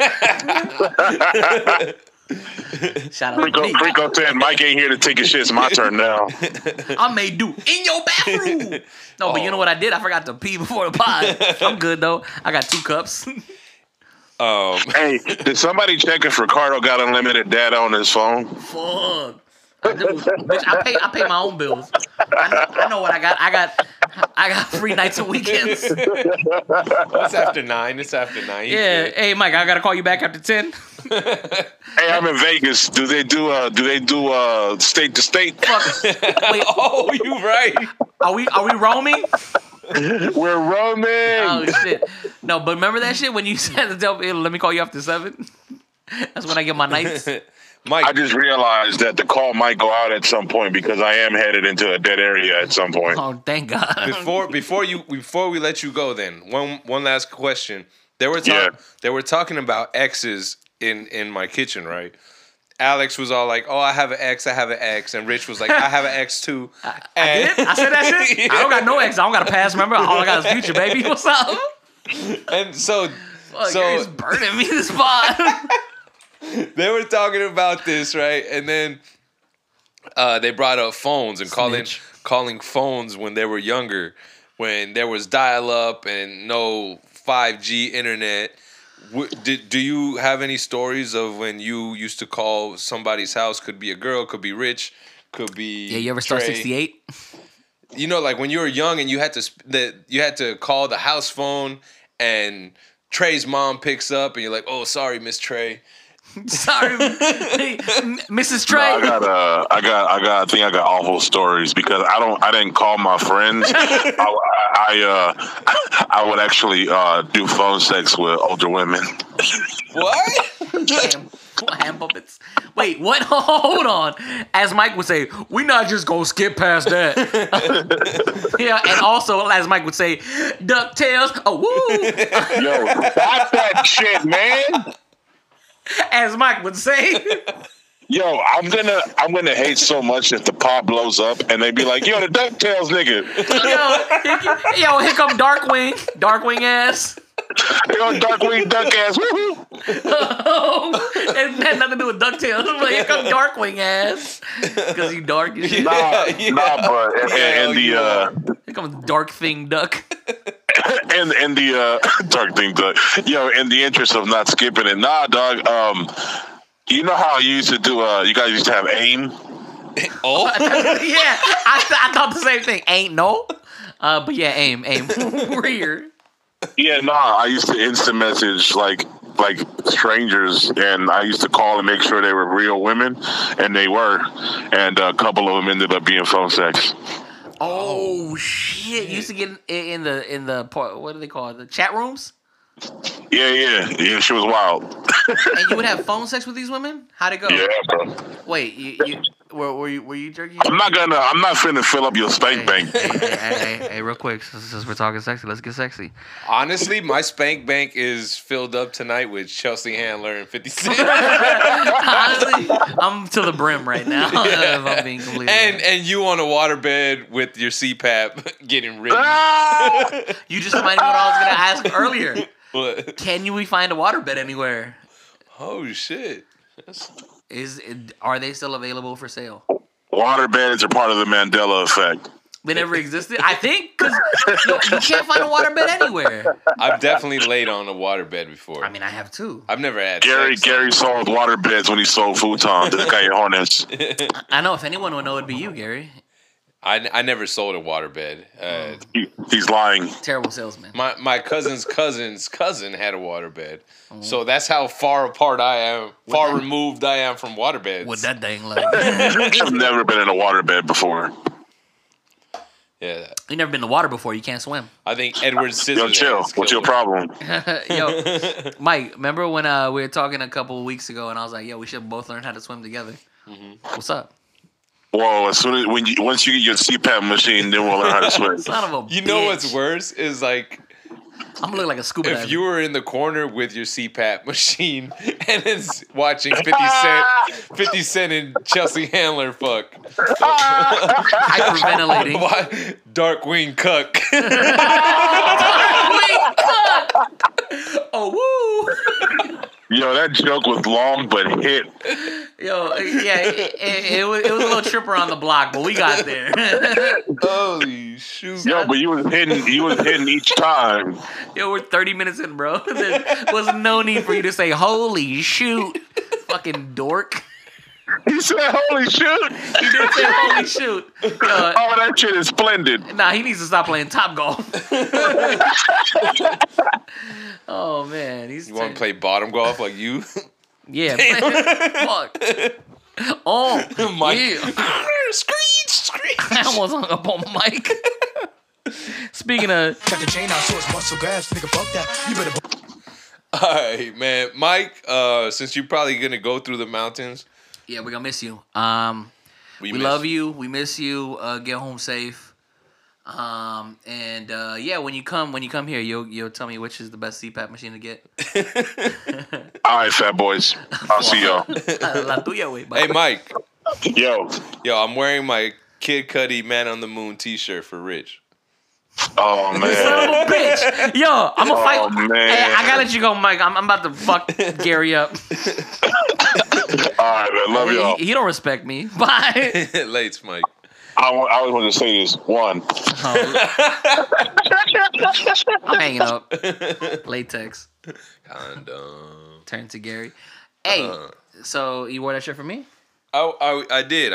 Speaker 1: Shout out to me.
Speaker 7: Rico said, Mike ain't here to take his shit. It's my turn now.
Speaker 1: I made do in your bathroom. No, but you know what I did? I forgot to pee before the pod. I'm good though. I got 2 cups.
Speaker 7: Hey, did somebody check if Ricardo got unlimited data on his phone?
Speaker 1: Fuck. Bitch, I pay my own bills. I know what I got. I got free nights and weekends.
Speaker 3: It's after 9. It's after 9. You
Speaker 1: Yeah.
Speaker 3: good.
Speaker 1: Hey, Mike, I gotta call you back after 10.
Speaker 7: Hey, I'm in Vegas. Do they do state to state?
Speaker 1: Fuck. Wait,
Speaker 3: Oh, you right.
Speaker 1: are we roaming?
Speaker 7: We're roaming.
Speaker 1: Oh shit. No, but remember that shit when you said to tell me, let me call you after 7? That's when I get my nights.
Speaker 3: Mike,
Speaker 7: I just realized that the call might go out at some point because I am headed into a dead area at some point.
Speaker 1: Oh, thank God.
Speaker 3: before we let you go, then one last question. They were talking about exes in my kitchen, right? Alex was all like, "Oh, I have an ex," and Rich was like, "I have an ex too."
Speaker 1: I did? I said that shit? I don't got no ex. I don't got a past. Remember? All I got is future, baby. What's up?
Speaker 3: And so
Speaker 1: Fuck, you're just burning me this spot.
Speaker 3: they were talking about this, right? And then they brought up phones and calling phones when they were younger, when there was dial-up and no 5G internet. Do you have any stories of when you used to call somebody's house? Could be a girl, could be Rich, could be
Speaker 1: Yeah, you ever start
Speaker 3: Trey.
Speaker 1: 68?
Speaker 3: You know, like when you were young and you had to call the house phone and Trey's mom picks up and you're like, "Oh, sorry, Miss Trey."
Speaker 1: Sorry, Mrs. Trey.
Speaker 7: I think I got awful stories because I didn't call my friends. I would actually do phone sex with older women.
Speaker 3: What?
Speaker 1: Hand puppets. Wait, what? Hold on. As Mike would say, we not just gonna skip past that. Yeah, and also as Mike would say, DuckTales. Oh, woo.
Speaker 7: Yo, stop that shit, man.
Speaker 1: As Mike would say.
Speaker 7: Yo, I'm gonna hate so much if the pod blows up and they be like, "Yo, the DuckTales nigga."
Speaker 1: Yo, here come Darkwing ass.
Speaker 7: Yo, Darkwing duck ass. Woo-hoo.
Speaker 1: Oh, it had nothing to do with DuckTales. I'm like, here come Darkwing ass. Because he dark as shit.
Speaker 7: Nah, but and the
Speaker 1: Here comes Dark Thing Duck.
Speaker 7: and the dark thing duck. Yo, in the interest of not skipping it, nah, dog. You know how you used to do? You guys used to have AIM.
Speaker 3: Oh,
Speaker 1: Yeah, I thought the same thing. Ain't no. But yeah, aim. We're here.
Speaker 7: Yeah, nah. I used to instant message like strangers, and I used to call and make sure they were real women, and they were, and a couple of them ended up being phone sex.
Speaker 1: Oh shit! You used to get in the what do they call it? The chat rooms.
Speaker 7: Yeah. She was wild.
Speaker 1: And you would have phone sex with these women? How'd it go?
Speaker 7: Yeah, bro.
Speaker 1: Wait, you were you jerking?
Speaker 7: I'm not finna fill up your spank bank.
Speaker 1: Hey, real quick, since we're talking sexy, let's get sexy.
Speaker 3: honestly, my spank bank is filled up tonight with Chelsea Handler and 50 Cent.
Speaker 1: Honestly, I'm to the brim right now. If I'm being completely honest.
Speaker 3: and you on a waterbed with your CPAP getting ridden.
Speaker 1: You just reminded me what I was gonna ask earlier.
Speaker 3: What?
Speaker 1: Can we find a waterbed anywhere?
Speaker 3: Oh shit!
Speaker 1: Are they still available for sale?
Speaker 7: Water beds are part of the Mandela effect.
Speaker 1: They never existed. I think because you can't find a waterbed anywhere.
Speaker 3: I've definitely laid on a waterbed before.
Speaker 1: I mean, I have too.
Speaker 3: I've never had
Speaker 7: Gary
Speaker 3: sex.
Speaker 7: sold water beds when he sold futons to the Callejones.
Speaker 1: I know if anyone would know, it'd be you, Gary.
Speaker 3: I never sold a waterbed.
Speaker 7: He's lying.
Speaker 1: Terrible salesman.
Speaker 3: My cousin's cousin had a waterbed. So that's how far apart I am, removed I am from waterbeds.
Speaker 1: What that thing like?
Speaker 7: I've never been in a water bed before.
Speaker 3: Yeah,
Speaker 1: You never been to water before. You can't swim.
Speaker 3: I think Edward Scissorhands.
Speaker 7: Yo, chill. What's your problem?
Speaker 1: Yo, Mike, remember when we were talking a couple of weeks ago, and I was like, "Yo, we should both learn how to swim together." What's up?
Speaker 7: Whoa! As soon as once you get your CPAP machine, then we'll learn how to swim.
Speaker 1: Son of a
Speaker 3: You know
Speaker 1: bitch.
Speaker 3: what's worse is like
Speaker 1: I'm gonna look like a scuba diver.
Speaker 3: If you were in the corner with your CPAP machine and it's watching 50 Cent and Chelsea Handler fuck.
Speaker 1: Hyperventilating.
Speaker 3: Darkwing Cuck.
Speaker 1: Oh, woo!
Speaker 7: Yo, that joke was long but hit.
Speaker 1: Yo, yeah, it was a little tripper on the block, but we got there.
Speaker 3: Holy shoot.
Speaker 7: Yo, but you was hitting each time.
Speaker 1: Yo, we're 30 minutes in, bro. There was no need for you to say, holy shoot, fucking dork.
Speaker 7: He said, "Holy shoot!"
Speaker 1: He did say, holy shoot. Yo,
Speaker 7: Oh, that shit is splendid.
Speaker 1: nah, he needs to stop playing Top Golf. Oh, man.
Speaker 3: You want to play bottom golf like you?
Speaker 1: Yeah. Fuck. Oh,
Speaker 3: Mike.
Speaker 1: yeah.
Speaker 3: Screech.
Speaker 1: I almost hung up on Mike. Speaking of...
Speaker 4: Got the chain out, so it's muscle gas. Nigga, fuck that. You better.
Speaker 3: All right, man. Mike, since you're probably going to go through the mountains.
Speaker 1: Yeah, we're gonna miss you. We
Speaker 3: miss
Speaker 1: love you. We miss you. Get home safe. Yeah, when you come here, you'll tell me which is the best CPAP machine to get.
Speaker 7: All right, fat boys. I'll see y'all.
Speaker 1: La tuya, güey.
Speaker 3: Hey, Mike.
Speaker 7: Yo.
Speaker 3: I'm wearing my Kid Cudi Man on the Moon t-shirt for Rich.
Speaker 7: Oh
Speaker 1: Son
Speaker 7: man.
Speaker 1: of a bitch. Yo, I'm gonna fight.
Speaker 7: Oh, man.
Speaker 1: Hey, I gotta let you go, Mike. I'm about to fuck Gary up.
Speaker 7: All right, man. Love y'all.
Speaker 1: He don't respect me. Bye.
Speaker 3: Lates, Mike.
Speaker 7: I always want to say this. One.
Speaker 1: I'm hanging up. Latex.
Speaker 3: Condom.
Speaker 1: Turn to Gary. Hey, so you wore that shirt for me?
Speaker 3: Oh, I did.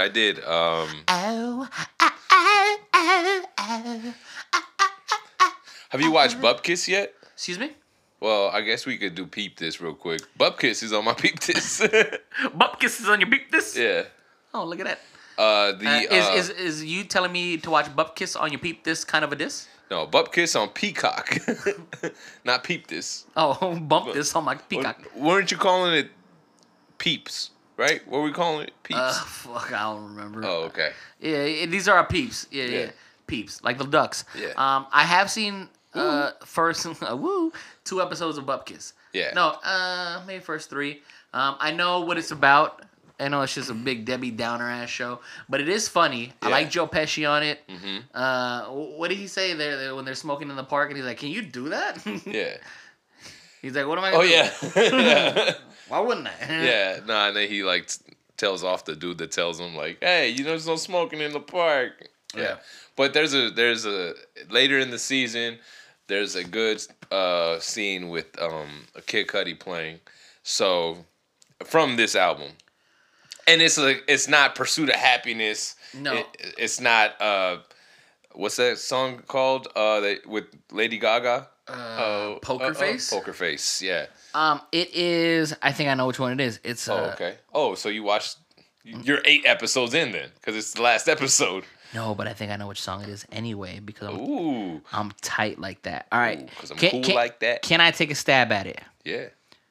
Speaker 3: Have you watched Bupkis yet?
Speaker 1: Excuse me?
Speaker 3: Well, I guess we could do Peep This real quick. Bupkis is on my Peep This.
Speaker 1: Bupkis is on your beep this?
Speaker 3: Yeah.
Speaker 1: Oh, look at that. Is you telling me to watch Bupkis on your peep this kind of a diss?
Speaker 3: No, Bupkis on Peacock. Not Peep This.
Speaker 1: Oh, bump this on my peacock.
Speaker 3: Weren't you calling it Peeps, right? What were we calling it? Peeps?
Speaker 1: Fuck, I don't remember.
Speaker 3: Oh, okay.
Speaker 1: Yeah, these are our peeps. Yeah. Peeps, like the ducks.
Speaker 3: Yeah.
Speaker 1: I have seen first 2 episodes of Bupkis.
Speaker 3: Yeah.
Speaker 1: No, maybe first 3. I know what it's about. I know it's just a big Debbie Downer ass show, but it is funny. I like Joe Pesci on it. Mm-hmm. What did he say there when they're smoking in the park? And he's like, "Can you do that?"
Speaker 3: Yeah.
Speaker 1: He's like, "What am I gonna do?"
Speaker 3: Yeah.
Speaker 1: Why wouldn't I?
Speaker 3: Yeah. Nah, and then he like tells off the dude that tells him like, "Hey, there's no smoking in the park." Yeah. But there's a later in the season, there's a good scene with a Kid Cudi playing. So from this album. And it's not Pursuit of Happiness.
Speaker 1: No.
Speaker 3: It's not what's that song called? With Lady Gaga?
Speaker 1: Poker Face?
Speaker 3: Poker Face, yeah.
Speaker 1: It is. I think I know which one it is. It's.
Speaker 3: Okay. Oh, so you watched? You're 8 episodes in then, because it's the last episode.
Speaker 1: No, but I think I know which song it is anyway because I'm tight like that. All right.
Speaker 3: Because I'm cool like that.
Speaker 1: Can I take a stab at it?
Speaker 3: Yeah.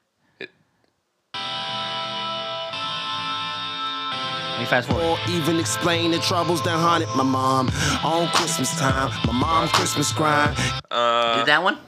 Speaker 1: Let me fast forward.
Speaker 6: Or even explain the troubles that haunted my mom on Christmas time. My mom's Christmas grind.
Speaker 1: Is that one?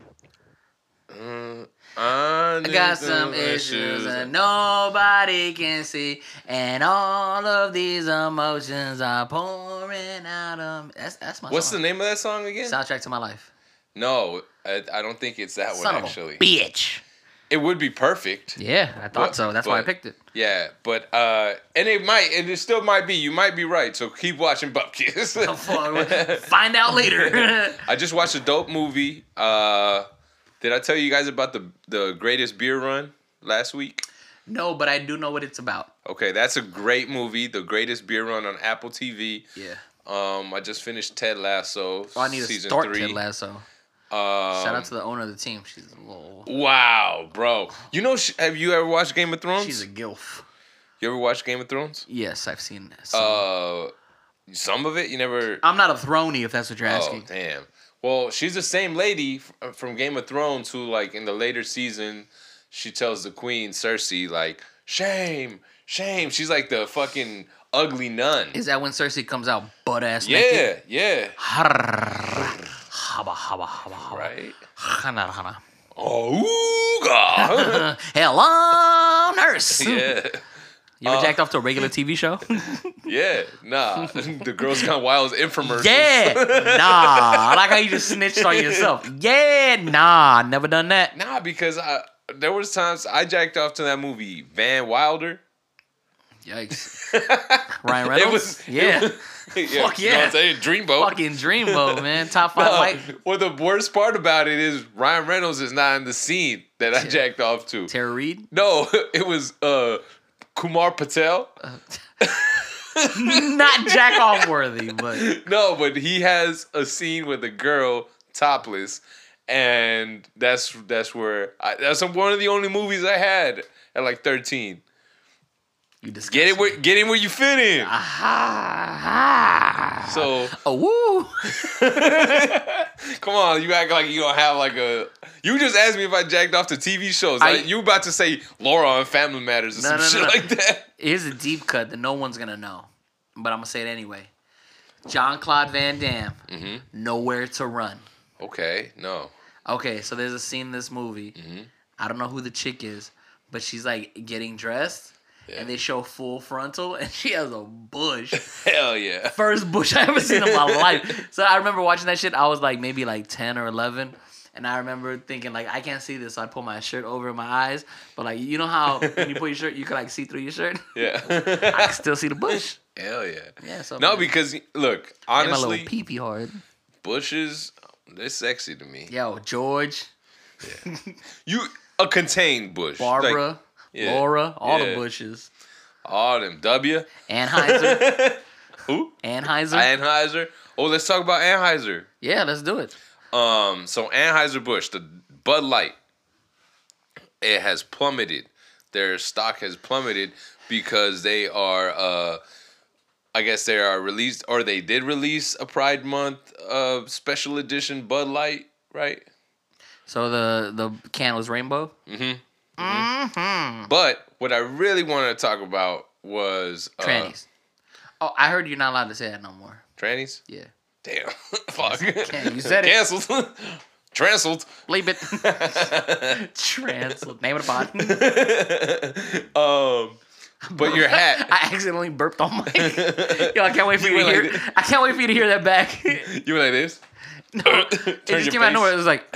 Speaker 1: I got some issues that nobody can see, and all of these emotions are pouring out of me. That's my
Speaker 3: What's
Speaker 1: song.
Speaker 3: the name of that song again?
Speaker 1: Soundtrack to My Life.
Speaker 3: No, I don't think it's that
Speaker 1: Son
Speaker 3: one
Speaker 1: of
Speaker 3: actually.
Speaker 1: a bitch.
Speaker 3: It would be perfect.
Speaker 1: Yeah, I thought so. That's why I picked it.
Speaker 3: Yeah, but and it still might be. You might be right. So keep watching Bupkis.
Speaker 1: Find out later.
Speaker 3: I just watched a dope movie. Did I tell you guys about the Greatest Beer Run last week?
Speaker 1: No, but I do know what it's about.
Speaker 3: Okay, that's a great movie. The Greatest Beer Run on Apple TV.
Speaker 1: Yeah.
Speaker 3: I just finished Ted Lasso.
Speaker 1: I need to
Speaker 3: season
Speaker 1: start
Speaker 3: 3.
Speaker 1: Ted Lasso. Shout out to the owner of the team. She's a little.
Speaker 3: Wow, bro. Have you ever watched Game of Thrones?
Speaker 1: She's a gilf.
Speaker 3: You ever watched Game of Thrones?
Speaker 1: Yes, I've seen some.
Speaker 3: Some of it? You never...
Speaker 1: I'm not a throny, if that's what you're asking.
Speaker 3: Oh, damn. Well, she's the same lady from Game of Thrones who, like, in the later season, she tells the queen, Cersei, like, shame, shame. She's like the fucking ugly nun.
Speaker 1: Is that when Cersei comes out butt-ass naked?
Speaker 3: Yeah. Right?
Speaker 1: Hana.
Speaker 3: Oh, God.
Speaker 1: Hello, nurse.
Speaker 3: Yeah.
Speaker 1: You ever jacked off to a regular TV show?
Speaker 3: Yeah. Nah. The Girls Gone Wild's infomercials.
Speaker 1: Yeah. Nah. I like how you just snitched on yourself. Yeah. Nah. Never done that.
Speaker 3: Nah, because there was times I jacked off to that movie, Van Wilder.
Speaker 1: Yikes. Ryan Reynolds?
Speaker 3: Yeah.
Speaker 1: Fuck
Speaker 3: You know what
Speaker 1: yeah.
Speaker 3: I'm saying? Dreamboat.
Speaker 1: Fucking Dreamboat, man. Top 5 white.
Speaker 3: Well, the worst part about it is Ryan Reynolds is not in the scene that I jacked off to.
Speaker 1: Tara Reid?
Speaker 3: No, it was Kumar Patel.
Speaker 1: Not jack off worthy, but
Speaker 3: No, but he has a scene with a girl topless, and that's where that's one of the only movies I had at like 13.
Speaker 1: you disgusting.
Speaker 3: Get in where you fit in.
Speaker 1: Ah.
Speaker 3: So
Speaker 1: Oh, woo.
Speaker 3: come on, you act like you don't have like a. You just asked me if I jacked off to TV shows. Like, you about to say Laura on Family Matters or some shit like that.
Speaker 1: Here's a deep cut that no one's gonna know, but I'm gonna say it anyway. Jean-Claude Van Damme, Nowhere to Run.
Speaker 3: Okay, no.
Speaker 1: Okay, so there's a scene in this movie. I don't know who the chick is, but she's like getting dressed, and they show full frontal, and she has a bush.
Speaker 3: Hell yeah.
Speaker 1: First bush I ever seen in my life. So I remember watching that shit. I was like maybe like 10 or 11. And I remember thinking, like, I can't see this, so I pull my shirt over my eyes. But, like, you know how when you pull your shirt, you can, like, see through your shirt?
Speaker 3: Yeah.
Speaker 1: I can still see the bush.
Speaker 3: Hell yeah.
Speaker 1: Yeah, so.
Speaker 3: No, because, look,
Speaker 1: And my
Speaker 3: honestly,
Speaker 1: little pee-pee hard.
Speaker 3: bushes, they're sexy to me.
Speaker 1: Yo, George,
Speaker 3: A contained bush.
Speaker 1: Barbara,
Speaker 3: Like, yeah.
Speaker 1: Laura, all the
Speaker 3: Yeah.
Speaker 1: bushes.
Speaker 3: All them. W.
Speaker 1: Anheuser.
Speaker 3: Who?
Speaker 1: Anheuser.
Speaker 3: Anheuser. Oh, let's talk about Anheuser.
Speaker 1: Yeah, let's do it.
Speaker 3: So Anheuser-Busch, the Bud Light, it has plummeted. Their stock has plummeted because they are, I guess they are released, or they did release a Pride Month special edition Bud Light, right?
Speaker 1: So the can was rainbow?
Speaker 3: But what I really wanted to talk about was
Speaker 1: Trannies. Oh, I heard you're not allowed to say that no more.
Speaker 3: Trannies?
Speaker 1: Yeah.
Speaker 3: Damn. Fuck.
Speaker 1: You said it.
Speaker 3: Canceled. Transled.
Speaker 1: Bleep it. Translate. Name of the pod.
Speaker 3: But your hat.
Speaker 1: I accidentally burped on mic. Yo, I can't wait for you to
Speaker 3: went
Speaker 1: hear.
Speaker 3: like
Speaker 1: I can't wait for you to hear that back.
Speaker 3: You were like this?
Speaker 1: It just came out of nowhere. It was like.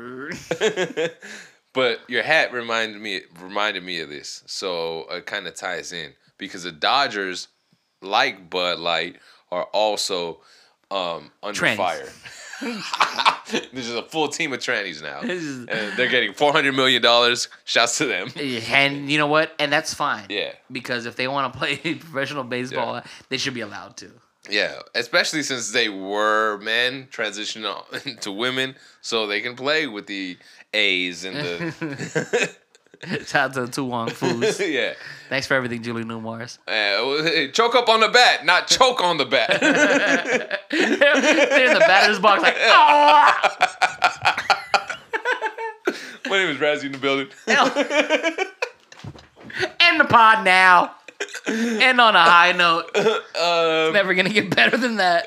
Speaker 3: But your hat reminded me of this, so it kind of ties in because the Dodgers, like Bud Light, are also under
Speaker 1: Trannies.
Speaker 3: fire. This is a full team of trannies now, and they're getting $400 million. Shouts to them.
Speaker 1: And you know what? And that's fine.
Speaker 3: Yeah.
Speaker 1: Because if they want to play professional baseball, they should be allowed to.
Speaker 3: Yeah, especially since they were men transitioning to women, so they can play with the A's and the.
Speaker 1: Shout out to the Tu Wong Foos.
Speaker 3: Yeah.
Speaker 1: Thanks for everything, Julie Newmars.
Speaker 3: Choke up on the bat, not choke on the bat.
Speaker 1: They're in the batter's box like, oh!
Speaker 3: My name is Razzie in the building.
Speaker 1: End the pod now. End on a high note. It's never going to get better than that.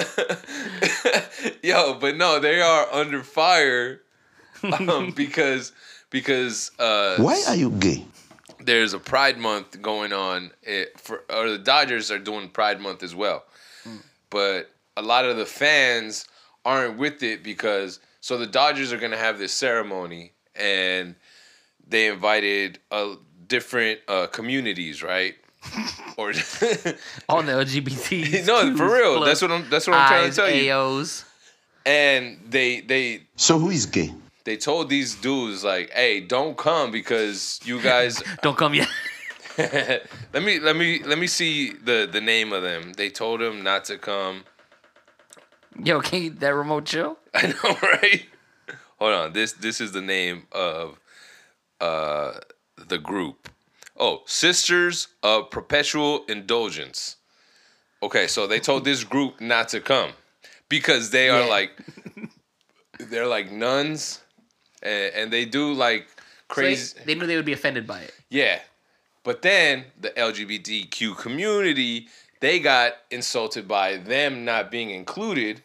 Speaker 3: Yo, but no, they are under fire because
Speaker 6: Why are you gay?
Speaker 3: there's a Pride Month going on, or the Dodgers are doing Pride Month as well. But a lot of the fans aren't with it because, so the Dodgers are going to have this ceremony and they invited different communities, right? Or
Speaker 1: On the LGBT.
Speaker 3: no, for real. That's what I'm trying to tell you.
Speaker 1: AOs.
Speaker 3: And they
Speaker 6: So who is gay?
Speaker 3: they told these dudes like, "Hey, don't come because you guys."
Speaker 1: Don't come yet.
Speaker 3: let me see the name of them. They told him not to come.
Speaker 1: Yo, can you that remote chill?
Speaker 3: I know, right? Hold on. This is the name of the group. Oh, Sisters of Perpetual Indulgence. Okay, so they told this group not to come because they are like they're like nuns and they do like crazy.
Speaker 1: So they knew they would be offended by it.
Speaker 3: Yeah. But then the LGBTQ community, they got insulted by them not being included.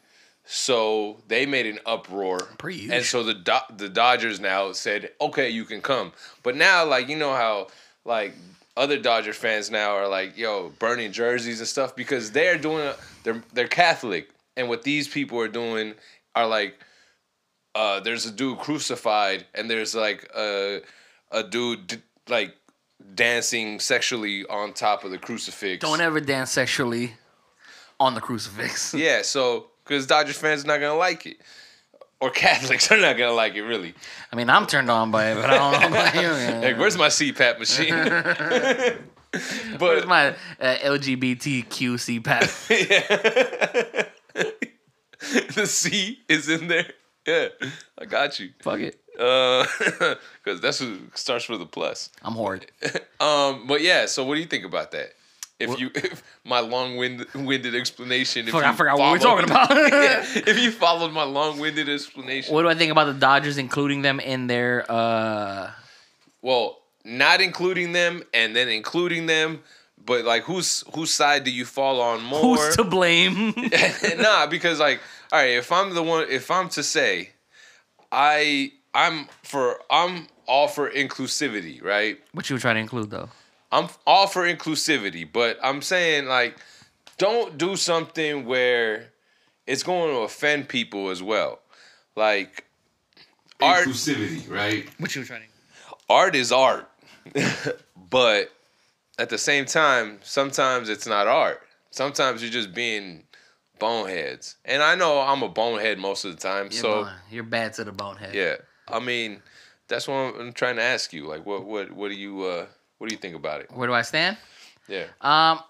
Speaker 3: So they made an uproar,
Speaker 1: Pretty huge.
Speaker 3: and so the Dodgers now said, "Okay, you can come." But now, like, you know how like other Dodger fans now are like, "Yo, burning jerseys and stuff," because they're doing they're Catholic, and what these people are doing are like, there's a dude crucified, and there's like a dude like dancing sexually on top of the crucifix.
Speaker 1: Don't ever dance sexually on the crucifix.
Speaker 3: Yeah, so because Dodgers fans are not gonna like it, or Catholics are not gonna like it, really.
Speaker 1: I mean, I'm turned on by it, but I don't know about you. Man.
Speaker 3: Like, where's my CPAP machine?
Speaker 1: Where's my LGBTQ CPAP?
Speaker 3: The C is in there. Yeah, I got you.
Speaker 1: Fuck it.
Speaker 3: Because that's what starts with a plus.
Speaker 1: I'm horrid.
Speaker 3: But yeah. So what do you think about that? If my long-winded explanation.
Speaker 1: I forgot what we were talking about.
Speaker 3: If you followed my long-winded explanation.
Speaker 1: What do I think about the Dodgers including them in their?
Speaker 3: Well, not including them and then including them, but like whose side do you fall on more?
Speaker 1: Who's to blame?
Speaker 3: Nah, because like, all right, if I'm to say, I'm all for inclusivity, right?
Speaker 1: What you were trying to include though?
Speaker 3: I'm all for inclusivity, but I'm saying like, don't do something where it's going to offend people as well. Like inclusivity, right?
Speaker 1: What you were trying to?
Speaker 3: Art is art, but at the same time, sometimes it's not art. Sometimes you're just being boneheads, and I know I'm a bonehead most of the time.
Speaker 1: You're bad to the bonehead.
Speaker 3: Yeah, I mean, that's what I'm trying to ask you. Like, what do you think about it?
Speaker 1: Where do I stand?
Speaker 3: Yeah.
Speaker 1: I'm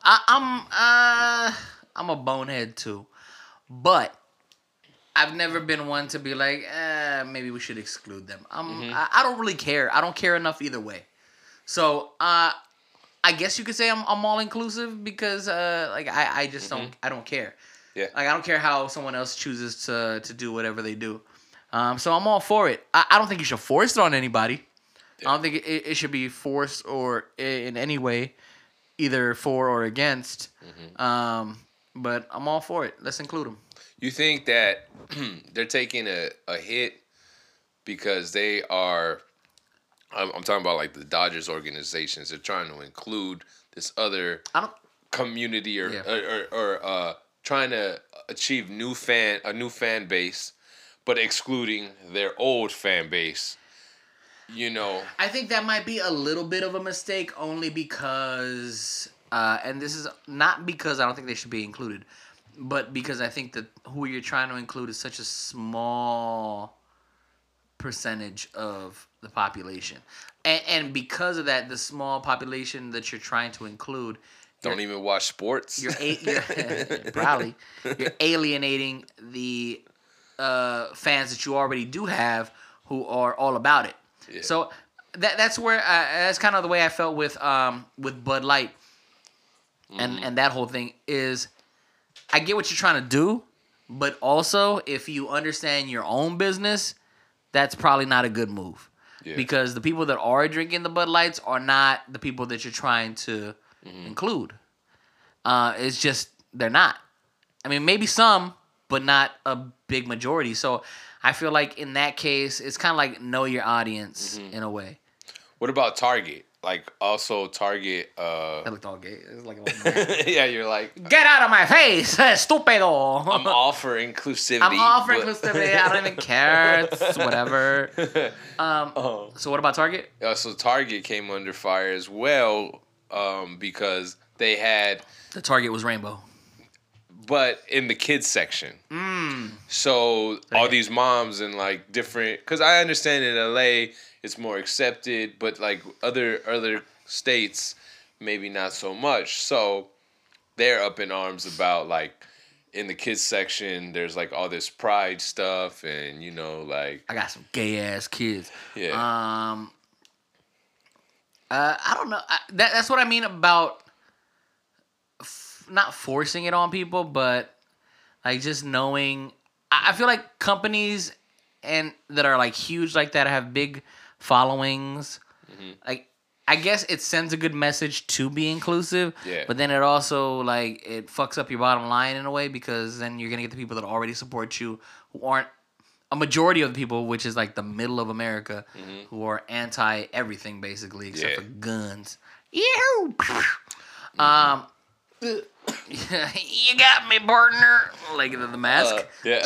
Speaker 1: a bonehead too, but I've never been one to be like, maybe we should exclude them. I don't really care. I don't care enough either way. So I guess you could say I'm all inclusive because like I just don't care.
Speaker 3: Yeah.
Speaker 1: Like I don't care how someone else chooses to do whatever they do. So I'm all for it. I don't think you should force it on anybody. Yeah. I don't think it should be forced or in any way, either for or against. But I'm all for it. Let's include them.
Speaker 3: You think that they're taking a hit because they are? I'm talking about like the Dodgers organizations. They're trying to include this other community or trying to achieve a new fan base, but excluding their old fan base. You know,
Speaker 1: I think that might be a little bit of a mistake, only because, and this is not because I don't think they should be included, but because I think that who you're trying to include is such a small percentage of the population, and because of that, the small population that you're trying to include
Speaker 3: don't even watch sports.
Speaker 1: You're probably you're alienating the fans that you already do have who are all about it. Yeah. So that's where that's kind of the way I felt with Bud Light and that whole thing is I get what you're trying to do, but also if you understand your own business, that's probably not a good move. Yeah. Because the people that are drinking the Bud Lights are not the people that you're trying to include. It's just they're not. I mean, maybe some, but not a big majority. So I feel like in that case, it's kind of like know your audience in a way.
Speaker 3: What about Target? Like also Target.
Speaker 1: That looked all gay. It was like
Speaker 3: yeah, you're like
Speaker 1: get out of my face, stupido.
Speaker 3: I'm all for inclusivity.
Speaker 1: Inclusivity. I don't even care. It's whatever. So what about Target?
Speaker 3: So Target came under fire as well because they had
Speaker 1: the Target was rainbow.
Speaker 3: But in the kids section. So all these moms and like different, because I understand in LA it's more accepted, but like other states maybe not so much. So they're up in arms about like in the kids section there's like all this pride stuff and you know like
Speaker 1: I got some gay ass kids.
Speaker 3: Yeah.
Speaker 1: I don't know. That's what I mean about not forcing it on people, but like just knowing. I feel like companies and that are like huge like that have big followings. Like I guess it sends a good message to be inclusive.
Speaker 3: Yeah.
Speaker 1: But then it also like it fucks up your bottom line in a way because then you're gonna get the people that already support you who aren't a majority of the people, which is like the middle of America, who are anti everything basically except for guns. You got me, partner. Like the mask.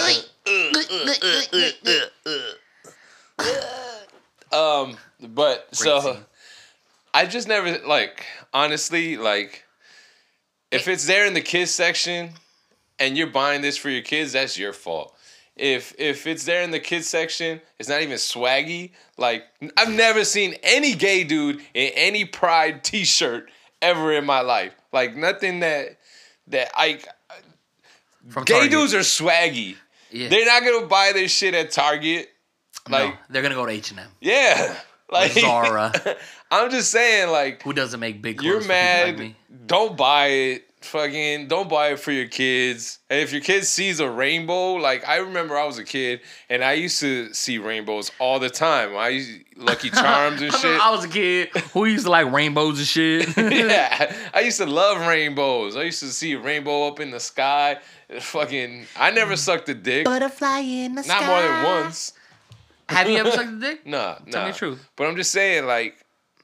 Speaker 3: But so I just never like honestly like if it's there in the kids section and you're buying this for your kids, that's your fault. If it's there in the kids section, it's not even swaggy. Like I've never seen any gay dude in any Pride T-shirt ever in my life. Like nothing that I.
Speaker 1: From
Speaker 3: gay
Speaker 1: Target.
Speaker 3: dudes are swaggy.
Speaker 1: Yeah.
Speaker 3: They're not gonna buy this shit at Target. Like
Speaker 1: No, they're gonna go to H&M.
Speaker 3: yeah, like
Speaker 1: Zara.
Speaker 3: I'm just saying, like
Speaker 1: Who doesn't make big clothes
Speaker 3: you're
Speaker 1: for people
Speaker 3: mad.
Speaker 1: like me?
Speaker 3: Don't buy it. Fucking don't buy it for your kids. And if your kid sees a rainbow, like I remember I was a kid and I used to see rainbows all the time. I used Lucky Charms and
Speaker 1: I remember
Speaker 3: shit.
Speaker 1: I was a kid who used to like rainbows and shit.
Speaker 3: Yeah, I used to love rainbows. I used to see a rainbow up in the sky. Fucking, I never sucked a dick.
Speaker 1: Butterfly in the sky.
Speaker 3: Not more than once.
Speaker 1: Have you ever sucked a dick?
Speaker 3: Nah.
Speaker 1: Tell me the truth.
Speaker 3: But I'm just saying, like,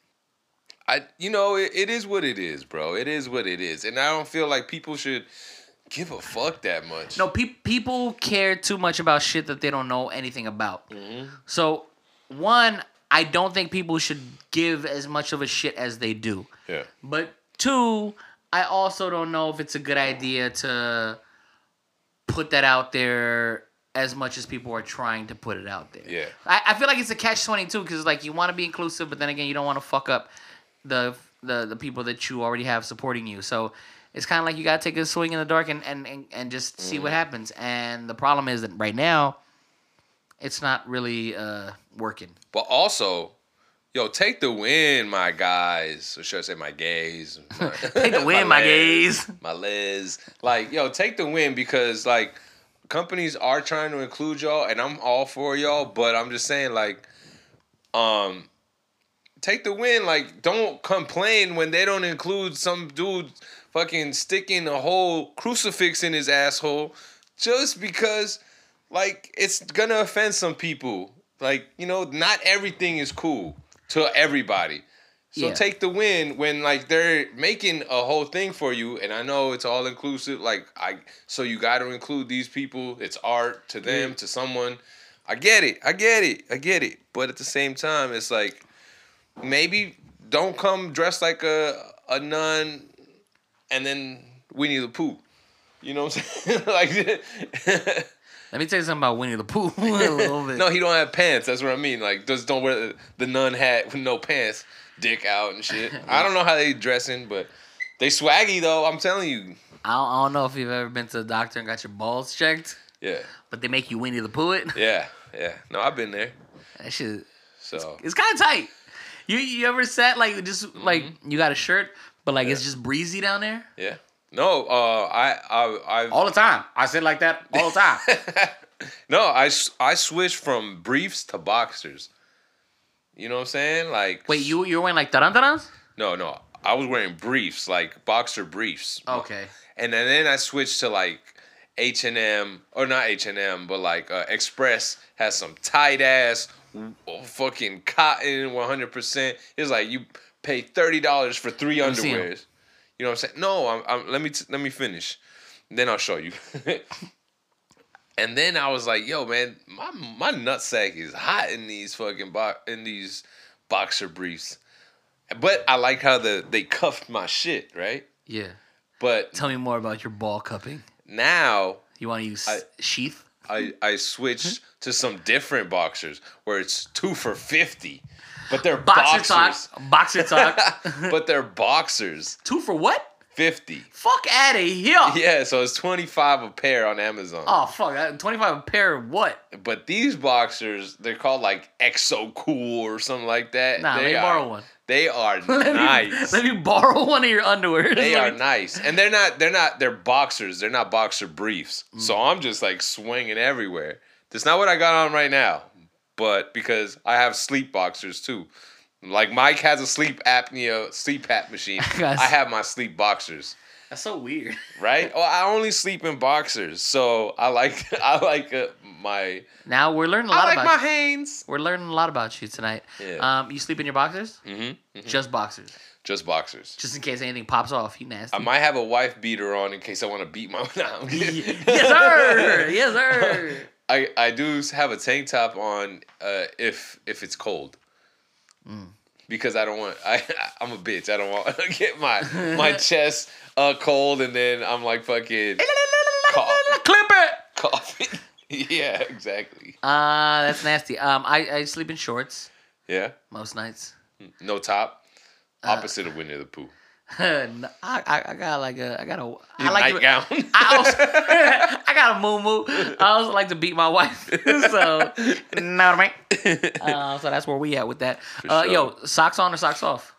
Speaker 3: it is what it is, bro. It is what it is, and I don't feel like people should give a fuck that much.
Speaker 1: No, people care too much about shit that they don't know anything about. So, one, I don't think people should give as much of a shit as they do.
Speaker 3: Yeah.
Speaker 1: But two, I also don't know if it's a good idea to put that out there as much as people are trying to put it out there.
Speaker 3: Yeah.
Speaker 1: I feel like it's a catch-22 because like you want to be inclusive, but then again you don't want to fuck up the people that you already have supporting you. So it's kind of like you gotta take a swing in the dark and just see what happens. And the problem is that right now, it's not really working.
Speaker 3: But also, yo, take the win, my guys. Or should I say my gays?
Speaker 1: Take the win, my gays.
Speaker 3: My les. Like, yo, take the win because, like, companies are trying to include y'all, and I'm all for y'all, but I'm just saying, like, take the win. Like, don't complain when they don't include some dude fucking sticking a whole crucifix in his asshole just because, like, it's gonna offend some people. Like, you know, not everything is cool to everybody. So
Speaker 1: Yeah.
Speaker 3: take the win when, like, they're making a whole thing for you, and I know it's all inclusive. Like, so you got to include these people. It's art to them, to someone. I get it. But at the same time, it's like, maybe don't come dressed like a nun and then Winnie the Pooh. You know what I'm saying? Like,
Speaker 1: Let me tell you something about Winnie the Pooh a little bit.
Speaker 3: no, he don't have pants. That's what I mean. Like, just don't wear the nun hat with no pants, dick out and shit. I don't know how they dressing, but they swaggy though. I'm telling you.
Speaker 1: I don't know if you've ever been to the doctor and got your balls checked,
Speaker 3: Yeah,
Speaker 1: but they make you Winnie the Pooh it.
Speaker 3: yeah. No, I've been there.
Speaker 1: That shit,
Speaker 3: So
Speaker 1: it's kind of tight. You ever sat like just like you got a shirt, but like it's just breezy down there
Speaker 3: yeah. No, I've
Speaker 1: all the time. I sit like that all the time.
Speaker 3: no, I switched from briefs to boxers. You know what I'm saying? Like,
Speaker 1: Wait, you're wearing like tarantaras?
Speaker 3: No. I was wearing briefs, like boxer briefs.
Speaker 1: Okay.
Speaker 3: And then I switched to like H&M, or not H&M, but like Express has some tight ass fucking cotton 100%. It's like you pay $30 for 3
Speaker 1: me see 'em.
Speaker 3: underwears. You know what I'm saying? No, let me finish. Then I'll show you. And then I was like, yo, man, my nutsack is hot in these fucking boxer briefs. But I like how they cuffed my shit, right?
Speaker 1: Yeah.
Speaker 3: But
Speaker 1: Tell me more about your ball cupping.
Speaker 3: now
Speaker 1: You want to use sheath?
Speaker 3: I switched to some different boxers where it's 2 for $50. But they're
Speaker 1: Boxer
Speaker 3: boxers.
Speaker 1: talk. Boxer talk.
Speaker 3: But they're boxers.
Speaker 1: 2 for what?
Speaker 3: 50.
Speaker 1: Fuck out of here.
Speaker 3: Yeah, so it's 25 a pair on Amazon.
Speaker 1: Oh fuck! 25 a pair of what?
Speaker 3: But these boxers, they're called like Exo Cool or something like that.
Speaker 1: Nah, let me borrow one.
Speaker 3: They are nice.
Speaker 1: Let me borrow one of your underwear.
Speaker 3: They are nice. And they're boxers. They're not boxer briefs. So I'm just like swinging everywhere. That's not what I got on right now. But because I have sleep boxers too. Like Mike has a sleep CPAP machine.
Speaker 1: Yes.
Speaker 3: I have my sleep boxers.
Speaker 1: That's so weird.
Speaker 3: Right? Oh, I only sleep in boxers, so I like my.
Speaker 1: Now we're learning a lot
Speaker 3: I like
Speaker 1: about
Speaker 3: my
Speaker 1: you.
Speaker 3: Hanes.
Speaker 1: We're learning a lot about you tonight.
Speaker 3: Yeah.
Speaker 1: You sleep in your boxers?
Speaker 3: Mm-hmm.
Speaker 1: Just boxers.
Speaker 3: Just boxers.
Speaker 1: Just in case anything pops off. You nasty.
Speaker 3: I might have a wife beater on in case I want to beat my. No,
Speaker 1: Yes, sir. Yes, sir.
Speaker 3: I do have a tank top on if it's cold. Because I don't want I'm a bitch. I don't want to get my chest cold and then I'm like fucking
Speaker 1: Clip it.
Speaker 3: coughing. Yeah, exactly.
Speaker 1: That's nasty. I sleep in shorts
Speaker 3: Yeah.
Speaker 1: most nights.
Speaker 3: No top. Opposite of Winnie the Pooh.
Speaker 1: No, I got like a I
Speaker 3: Your
Speaker 1: like
Speaker 3: nightgown.
Speaker 1: I got a moo. I also like to beat my wife. So you know what I mean? So that's where we at with that.
Speaker 3: sure.
Speaker 1: Yo, socks on or socks off?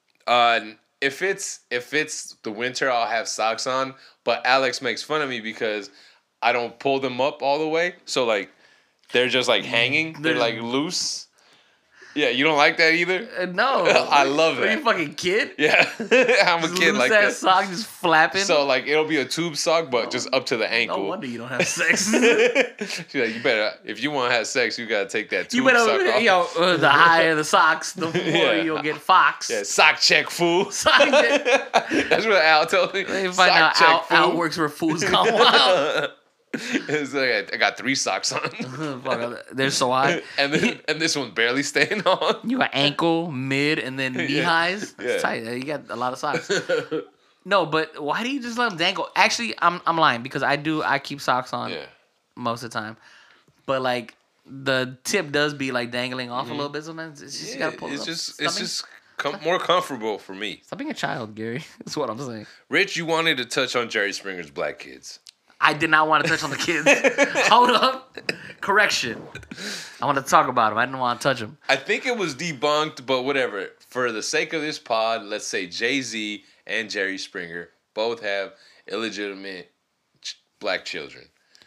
Speaker 3: If it's the winter, I'll have socks on. But Alex makes fun of me because I don't pull them up all the way. So like they're just like hanging. They're like loose. Yeah, you don't like that either?
Speaker 1: No.
Speaker 3: I love
Speaker 1: Are
Speaker 3: that.
Speaker 1: you fucking kid?
Speaker 3: Yeah, I'm a kid like that.
Speaker 1: Sock just flapping.
Speaker 3: So like it'll be a tube sock, but just up to the ankle.
Speaker 1: No wonder you don't have sex.
Speaker 3: She's like, you better if you want to have sex, you gotta take that tube
Speaker 1: You
Speaker 3: sock off.
Speaker 1: better, the higher the socks, the more
Speaker 3: Yeah.
Speaker 1: you'll get fox.
Speaker 3: Yeah, sock check, fool.
Speaker 1: Sock check.
Speaker 3: That's what Al told me.
Speaker 1: They find
Speaker 3: Sock
Speaker 1: out
Speaker 3: check,
Speaker 1: Al
Speaker 3: fool.
Speaker 1: works where fools gone wild.
Speaker 3: It's like I got 3 socks on,
Speaker 1: Fuck, they're so high.
Speaker 3: and this one's barely staying on.
Speaker 1: You got ankle, mid, and then knee
Speaker 3: Yeah.
Speaker 1: highs. That's
Speaker 3: Yeah.
Speaker 1: tight. You got a lot of socks. No, but why do you just let them dangle? Actually, I'm lying because I keep socks on
Speaker 3: Yeah,
Speaker 1: most of the time. But like the tip does be like dangling off a little bit sometimes. It's just you gotta pull it up.
Speaker 3: it's just more comfortable for me.
Speaker 1: Stop being a child, Gary. That's what I'm saying.
Speaker 3: Rich, you wanted to touch on Jerry Springer's Black Kids.
Speaker 1: I did not want to touch on the kids. Hold up. Correction. I want to talk about them. I didn't want to touch them.
Speaker 3: I think it was debunked, but whatever. For the sake of this pod, let's say Jay-Z and Jerry Springer both have illegitimate black children.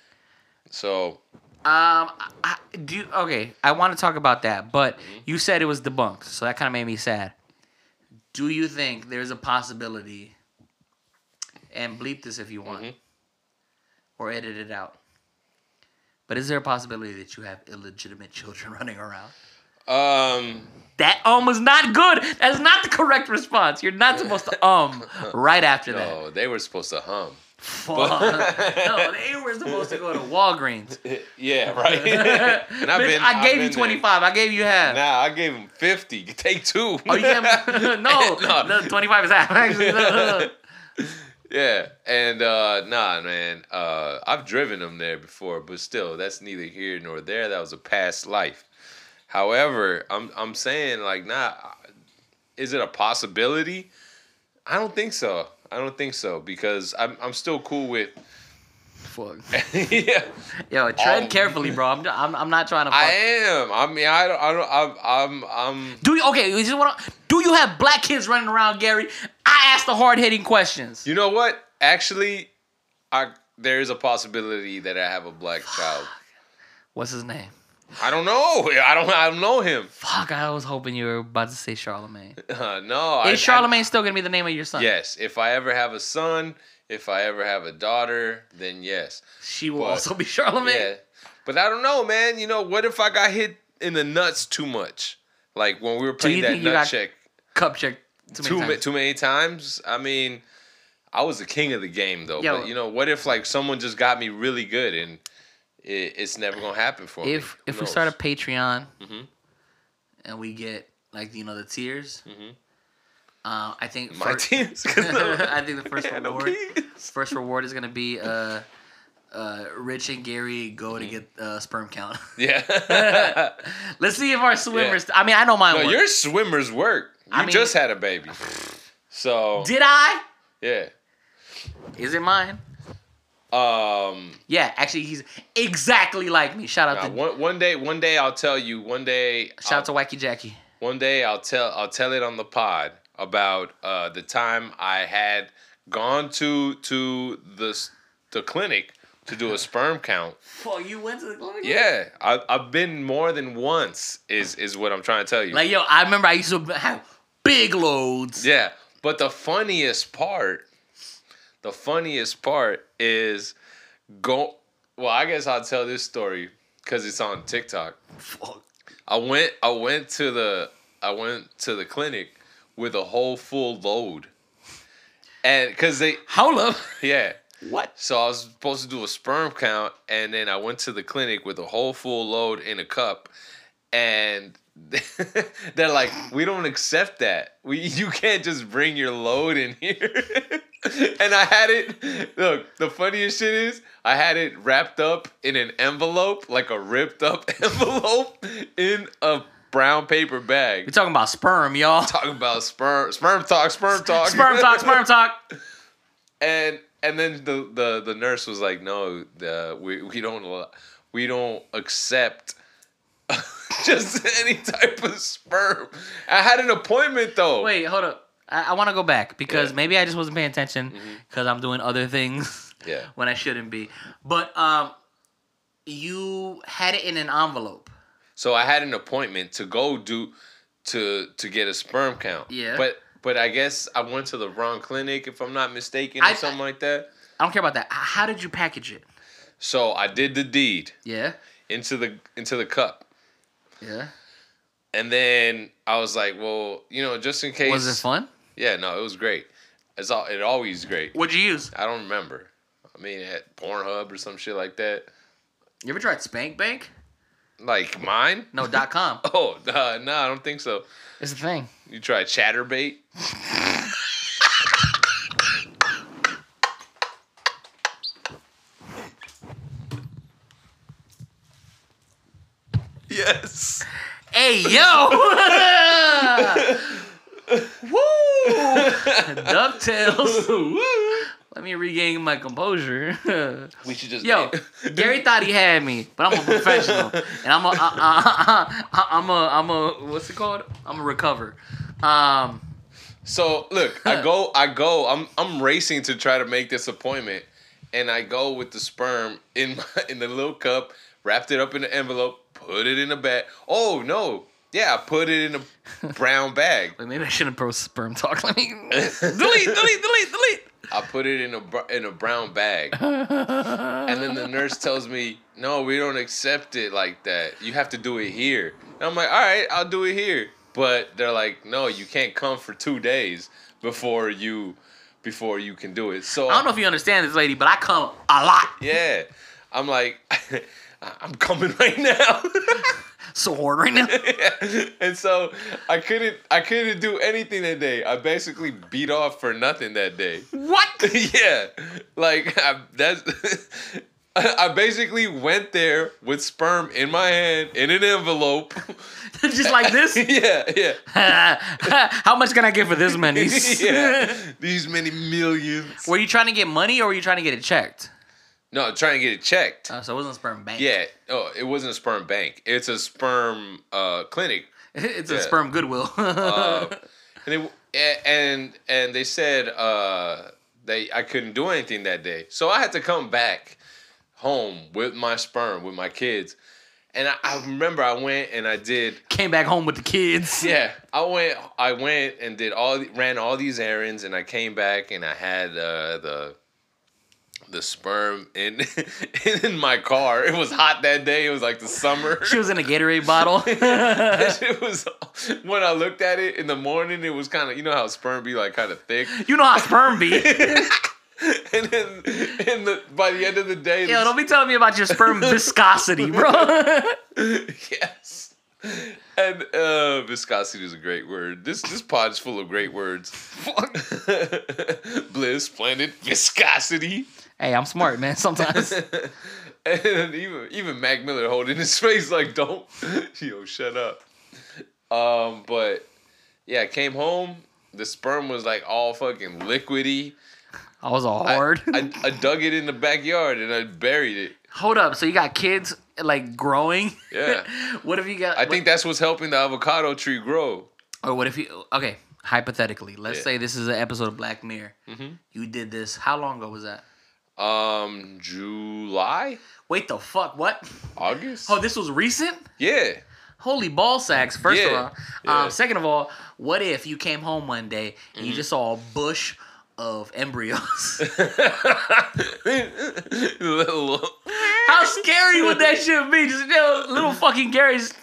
Speaker 3: So,
Speaker 1: I want to talk about that, but you said it was debunked, so that kind of made me sad. Do you think there's a possibility, and bleep this if you want, or edit it out, but is there a possibility that you have illegitimate children running around? That was not good. That's not the correct response. You're not supposed to right after that.
Speaker 3: no, they were supposed to hum.
Speaker 1: Fuck. No, they were supposed to go to Walgreens.
Speaker 3: Yeah, right. And
Speaker 1: Bitch, I gave you
Speaker 3: been
Speaker 1: 25. I gave you half.
Speaker 3: Nah, I gave him 50. Take 2.
Speaker 1: Oh, you gave him? No, 25 is half. Actually, no.
Speaker 3: Yeah, and nah, man. I've driven them there before, but still, that's neither here nor there. That was a past life. However, I'm saying like, nah. Is it a possibility? I don't think so. Because I'm still cool with.
Speaker 1: Fuck.
Speaker 3: Yeah.
Speaker 1: Yo, tread carefully, bro. I'm not trying to. Fuck.
Speaker 3: I am. I mean, I'm.
Speaker 1: Do you do you have black kids running around, Gary? I asked the hard hitting questions.
Speaker 3: You know what? Actually, there is a possibility that I have a black child.
Speaker 1: What's his name?
Speaker 3: I don't know. I don't know him.
Speaker 1: Fuck, I was hoping you were about to say Charlemagne.
Speaker 3: No.
Speaker 1: Is Charlemagne still gonna be the name of your son?
Speaker 3: Yes. If I ever have a son, if I ever have a daughter, then yes.
Speaker 1: She will also be Charlemagne.
Speaker 3: Yeah. But I don't know, man. You know, what if I got hit in the nuts too much? Like when we were playing that nut check.
Speaker 1: Cup check
Speaker 3: Too many times? I mean, I was the king of the game, though.
Speaker 1: Yo.
Speaker 3: But, you know, what if, like, someone just got me really good and it's never going to happen for me?
Speaker 1: If we start a Patreon and we get, like, the tiers, I think...
Speaker 3: My tears?
Speaker 1: I think the first reward is going to be Rich and Gary go to get sperm count.
Speaker 3: Yeah.
Speaker 1: Let's see if our swimmers... I mean, I know mine
Speaker 3: No,
Speaker 1: work.
Speaker 3: your swimmers work. You just had a baby. So...
Speaker 1: Did I?
Speaker 3: Yeah.
Speaker 1: Is it mine? Yeah, actually, he's exactly like me. Shout out to
Speaker 3: one day I'll tell you.
Speaker 1: shout out to Wacky Jackie.
Speaker 3: One day I'll tell it on the pod about the time I had gone to the clinic to do a sperm count.
Speaker 1: Fuck, you went to the clinic?
Speaker 3: Yeah, I've been more than once. Is what I'm trying to tell you.
Speaker 1: Like, yo, I remember I used to have big loads.
Speaker 3: Yeah, but the funniest part is go. Well, I guess I'll tell this story because it's on TikTok.
Speaker 1: Fuck.
Speaker 3: I went to the clinic with a whole full load, and because they
Speaker 1: Hold up.
Speaker 3: yeah.
Speaker 1: What?
Speaker 3: So I was supposed to do a sperm count, and then I went to the clinic with a whole full load in a cup, and they're like, "We don't accept that. You can't just bring your load in here." And I had it. Look, the funniest shit is I had it wrapped up in an envelope, like a ripped up envelope, in a brown paper bag.
Speaker 1: We're talking about sperm, y'all.
Speaker 3: Talking about sperm talk.
Speaker 1: Sperm talk.
Speaker 3: And then the nurse was like, "No, we don't accept just any type of sperm." I had an appointment though.
Speaker 1: Wait, hold up. I want to go back because
Speaker 3: Yeah.
Speaker 1: maybe I just wasn't paying attention because I'm doing other things
Speaker 3: Yeah.
Speaker 1: when I shouldn't be. But you had it in an envelope.
Speaker 3: So I had an appointment to go to get a sperm count.
Speaker 1: Yeah.
Speaker 3: But I guess I went to the wrong clinic, if I'm not mistaken, or something like that.
Speaker 1: I don't care about that. How did you package it?
Speaker 3: So I did the deed
Speaker 1: Yeah.
Speaker 3: into the cup.
Speaker 1: Yeah.
Speaker 3: And then I was like, well, just in case.
Speaker 1: Was it fun?
Speaker 3: Yeah, no, it was great. It always great.
Speaker 1: What'd you use?
Speaker 3: I don't remember. I mean, at Pornhub or some shit like that.
Speaker 1: You ever tried Spank Bank?
Speaker 3: Like mine?
Speaker 1: No, .com.
Speaker 3: Oh, no, I don't think so.
Speaker 1: It's a thing.
Speaker 3: You tried Chatterbait? Yes.
Speaker 1: Hey, yo! Woo! DuckTales. Let me regain my composure.
Speaker 3: We should just
Speaker 1: Yo, Gary thought he had me, but I'm a professional, and I'm a what's it called? I'm a recover.
Speaker 3: So look, I go. I'm racing to try to make this appointment, and I go with the sperm in the little cup, wrapped it up in the envelope, put it in a bag. Oh no, yeah, I put it in a brown bag.
Speaker 1: Wait, maybe I shouldn't pro sperm talk. Let me delete.
Speaker 3: I put it in a brown bag, and then the nurse tells me, "No, we don't accept it like that. You have to do it here." And I'm like, "All right, I'll do it here." But they're like, "No, you can't come for 2 days before you can do it." So
Speaker 1: I don't know if you understand this, lady, but I come a lot.
Speaker 3: yeah, I'm like, I'm coming right now.
Speaker 1: So hard right now.
Speaker 3: Yeah. And so I couldn't do anything that day. I basically beat off for nothing that day.
Speaker 1: What?
Speaker 3: Yeah, like I basically went there with sperm in my hand in an envelope.
Speaker 1: Just like this?
Speaker 3: Yeah.
Speaker 1: How much can I get for this many?
Speaker 3: Yeah, these many millions.
Speaker 1: Were you trying to get money or were you trying to get it checked?
Speaker 3: No, I'm trying to get it checked.
Speaker 1: So it wasn't a sperm bank.
Speaker 3: Yeah. Oh, it wasn't a sperm bank. It's a sperm clinic.
Speaker 1: It's a sperm Goodwill.
Speaker 3: And they said I couldn't do anything that day, so I had to come back home with my sperm with my kids. And I remember I went and I did.
Speaker 1: Came back home with the kids.
Speaker 3: Yeah, I went and ran all these errands, and I came back and I had the sperm in my car. It was hot that day. It was like the summer.
Speaker 1: She was in a Gatorade bottle.
Speaker 3: It was, when I looked at it in the morning, it was kind of, how sperm be like kind of thick.
Speaker 1: You know how sperm be.
Speaker 3: And then by the end of the day,
Speaker 1: Yo, don't be telling me about your sperm viscosity, bro.
Speaker 3: Yes. And viscosity is a great word. This pod is full of great words. Bliss, splendid, viscosity.
Speaker 1: Hey, I'm smart, man. Sometimes.
Speaker 3: And even Mac Miller holding his face like, don't, shut up. But yeah, I came home. The sperm was like all fucking liquidy.
Speaker 1: I was all hard.
Speaker 3: I dug it in the backyard and I buried it.
Speaker 1: Hold up. So you got kids like growing?
Speaker 3: Yeah.
Speaker 1: What if you got?
Speaker 3: I think that's what's helping the avocado tree grow.
Speaker 1: Or what if you? Okay, hypothetically, let's
Speaker 3: Yeah.
Speaker 1: say this is an episode of Black Mirror.
Speaker 3: Mm-hmm.
Speaker 1: You did this. How long ago was that?
Speaker 3: July,
Speaker 1: Wait, the fuck? What?
Speaker 3: August.
Speaker 1: Oh, this was recent?
Speaker 3: Yeah.
Speaker 1: Holy ball sacks, first of
Speaker 3: Yeah,
Speaker 1: all.
Speaker 3: yeah.
Speaker 1: Second of all, what if you came home one day and
Speaker 3: Mm-hmm.
Speaker 1: you just saw a bush of embryos?
Speaker 3: Little.
Speaker 1: How scary would that shit be? Just little fucking Gary just...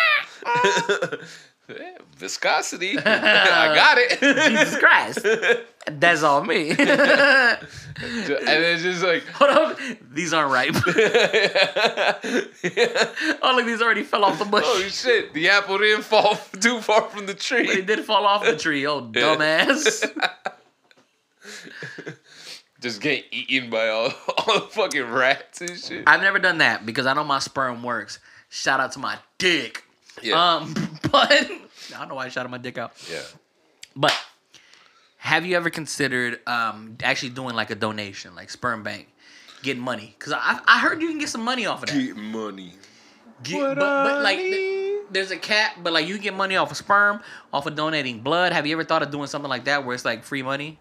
Speaker 3: Yeah, viscosity. I got it.
Speaker 1: Jesus Christ. That's all me.
Speaker 3: And it's just like,
Speaker 1: Hold up. These aren't ripe. Oh, look, these already fell off the bush.
Speaker 3: oh shit, the apple didn't fall too far from the
Speaker 1: They
Speaker 3: tree.
Speaker 1: did fall off the tree. Oh, dumbass.
Speaker 3: Just getting eaten by all the fucking rats and shit.
Speaker 1: I've never done that because I know my sperm works. Shout out to my dick.
Speaker 3: Yeah.
Speaker 1: But I don't know why I shouted my dick out.
Speaker 3: Yeah.
Speaker 1: But have you ever considered actually doing like a donation, like sperm bank, getting money? Because I heard you can get some money off of that.
Speaker 3: Get money.
Speaker 1: But like there's a cap, but like you can get money off of sperm, off of donating blood. Have you ever thought of doing something like that where it's like free money?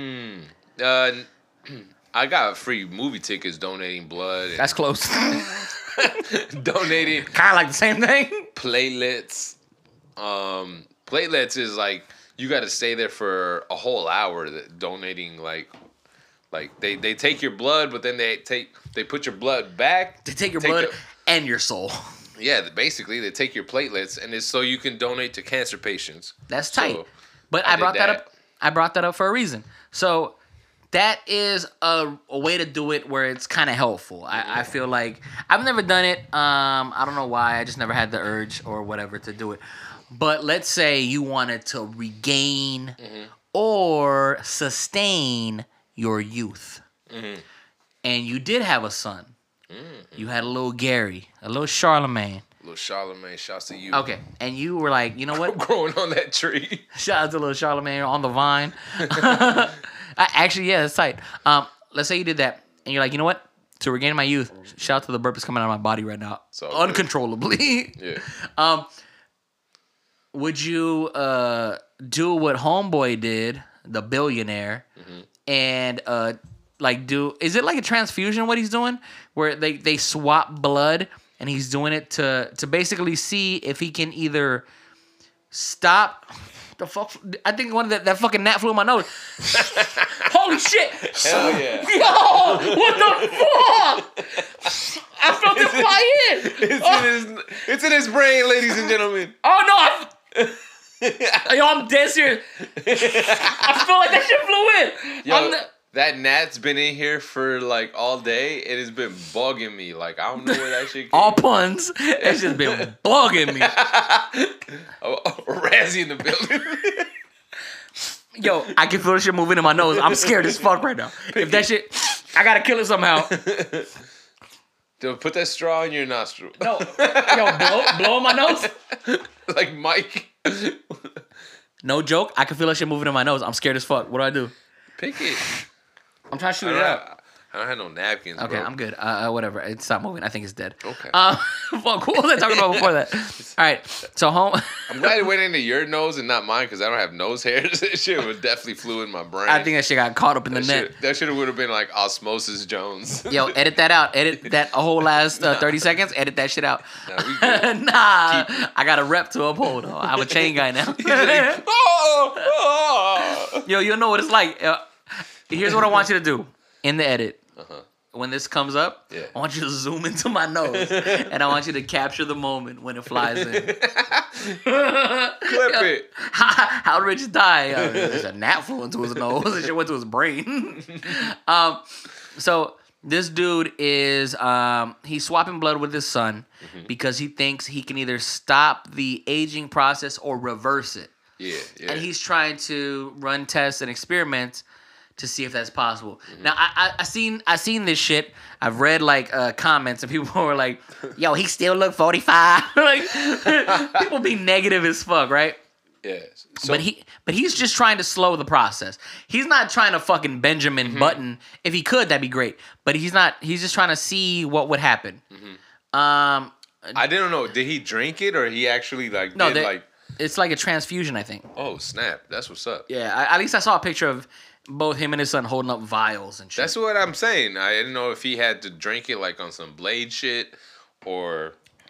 Speaker 3: I got free movie tickets donating blood. And
Speaker 1: That's close.
Speaker 3: donating
Speaker 1: Kind of like the same thing.
Speaker 3: platelets. Platelets is like you got to stay there for a whole hour donating like they take your blood, but then they put your blood back.
Speaker 1: To take your blood and your soul.
Speaker 3: Yeah, basically they take your platelets and it's so you can donate to cancer patients.
Speaker 1: That's tight.
Speaker 3: So,
Speaker 1: But
Speaker 3: I
Speaker 1: I
Speaker 3: did
Speaker 1: brought that
Speaker 3: that.
Speaker 1: up. I brought that up for a reason. So that is a way to do it where it's kind of helpful. I feel like I've never done it. I don't know why. I just never had the urge or whatever to do it. But let's say you wanted to regain or sustain your youth, and you did have a son. You had a little Gary, a little Charlemagne.
Speaker 3: Little Charlemagne, shouts to you.
Speaker 1: Okay, and you were like, you know what?
Speaker 3: Growing on that tree.
Speaker 1: Shout out to little Charlemagne on the vine. Actually, yeah, that's tight. Let's say you did that, and you're like, you know what? To regain my youth, shout out to the burp that's coming out of my body right now,
Speaker 3: So good.
Speaker 1: uncontrollably.
Speaker 3: Yeah.
Speaker 1: Would you do what Homeboy did, the billionaire, and like do? Is it like a transfusion? What he's doing, where they swap blood, and he's doing it to basically see if he can either stop. The fuck! I think one of that fucking gnat flew in my nose. Holy shit!
Speaker 3: Hell yeah.
Speaker 1: Yo, what the fuck? I felt it fly in.
Speaker 3: It's in his brain, ladies and gentlemen.
Speaker 1: Oh no! Yo, I'm dead serious. I feel like that shit flew in.
Speaker 3: Yo, that gnat's been in here for like all day. It has been bugging me. Like I don't know where that shit came
Speaker 1: All puns. It's just been bugging me.
Speaker 3: Razzie in the building.
Speaker 1: Yo, I can feel the shit moving in my nose. I'm scared as fuck right now. If that shit, I gotta kill it somehow.
Speaker 3: Dude, put that straw in your nostril.
Speaker 1: No, yo, blow in my nose.
Speaker 3: Like Mike.
Speaker 1: No joke. I can feel that shit moving in my nose. I'm scared as fuck. What do I do?
Speaker 3: Pick it.
Speaker 1: I'm trying to shoot it out.
Speaker 3: I don't have no napkins.
Speaker 1: Okay,
Speaker 3: bro.
Speaker 1: I'm good. Whatever. It stopped moving. I think it's dead.
Speaker 3: Okay.
Speaker 1: Fuck. What was I talking about before that? All right. So home.
Speaker 3: I'm glad it went into your nose and not mine because I don't have nose hairs. That shit would definitely flew in my brain.
Speaker 1: I think that shit got caught up in the net.
Speaker 3: That shit would have been like Osmosis Jones.
Speaker 1: Yo, edit that out. Edit that whole last 30 seconds. Edit that shit out.
Speaker 3: Nah, we good.
Speaker 1: Nah, I got a rep to uphold. I'm a chain guy now.
Speaker 3: Oh!
Speaker 1: Yo, you know what it's like. Here's what I want you to do in the edit. When this comes up,
Speaker 3: Yeah.
Speaker 1: I want you to zoom into my nose, and I want you to capture the moment when it flies in.
Speaker 3: Clip it.
Speaker 1: How Rich die? There's a gnat flew into his nose. It shit went to his brain. So this dude is he's swapping blood with his son because he thinks he can either stop the aging process or reverse it.
Speaker 3: Yeah.
Speaker 1: And he's trying to run tests and experiments to see if that's possible. Now I seen this shit. I've read like comments and people were like, "Yo, he still look 45." Like people be negative as fuck, right?
Speaker 3: Yeah. So,
Speaker 1: But he's just trying to slow the process. He's not trying to fucking Benjamin Button. If he could, that'd be great. But he's not. He's just trying to see what would happen.
Speaker 3: I didn't know. Did he drink it or he actually like
Speaker 1: No,
Speaker 3: did like?
Speaker 1: It's like a transfusion, I think.
Speaker 3: Oh snap! That's what's up.
Speaker 1: Yeah, at least I saw a picture of both him and his son holding up vials and shit.
Speaker 3: That's what I'm saying. I didn't know if he had to drink it like on some Blade shit or.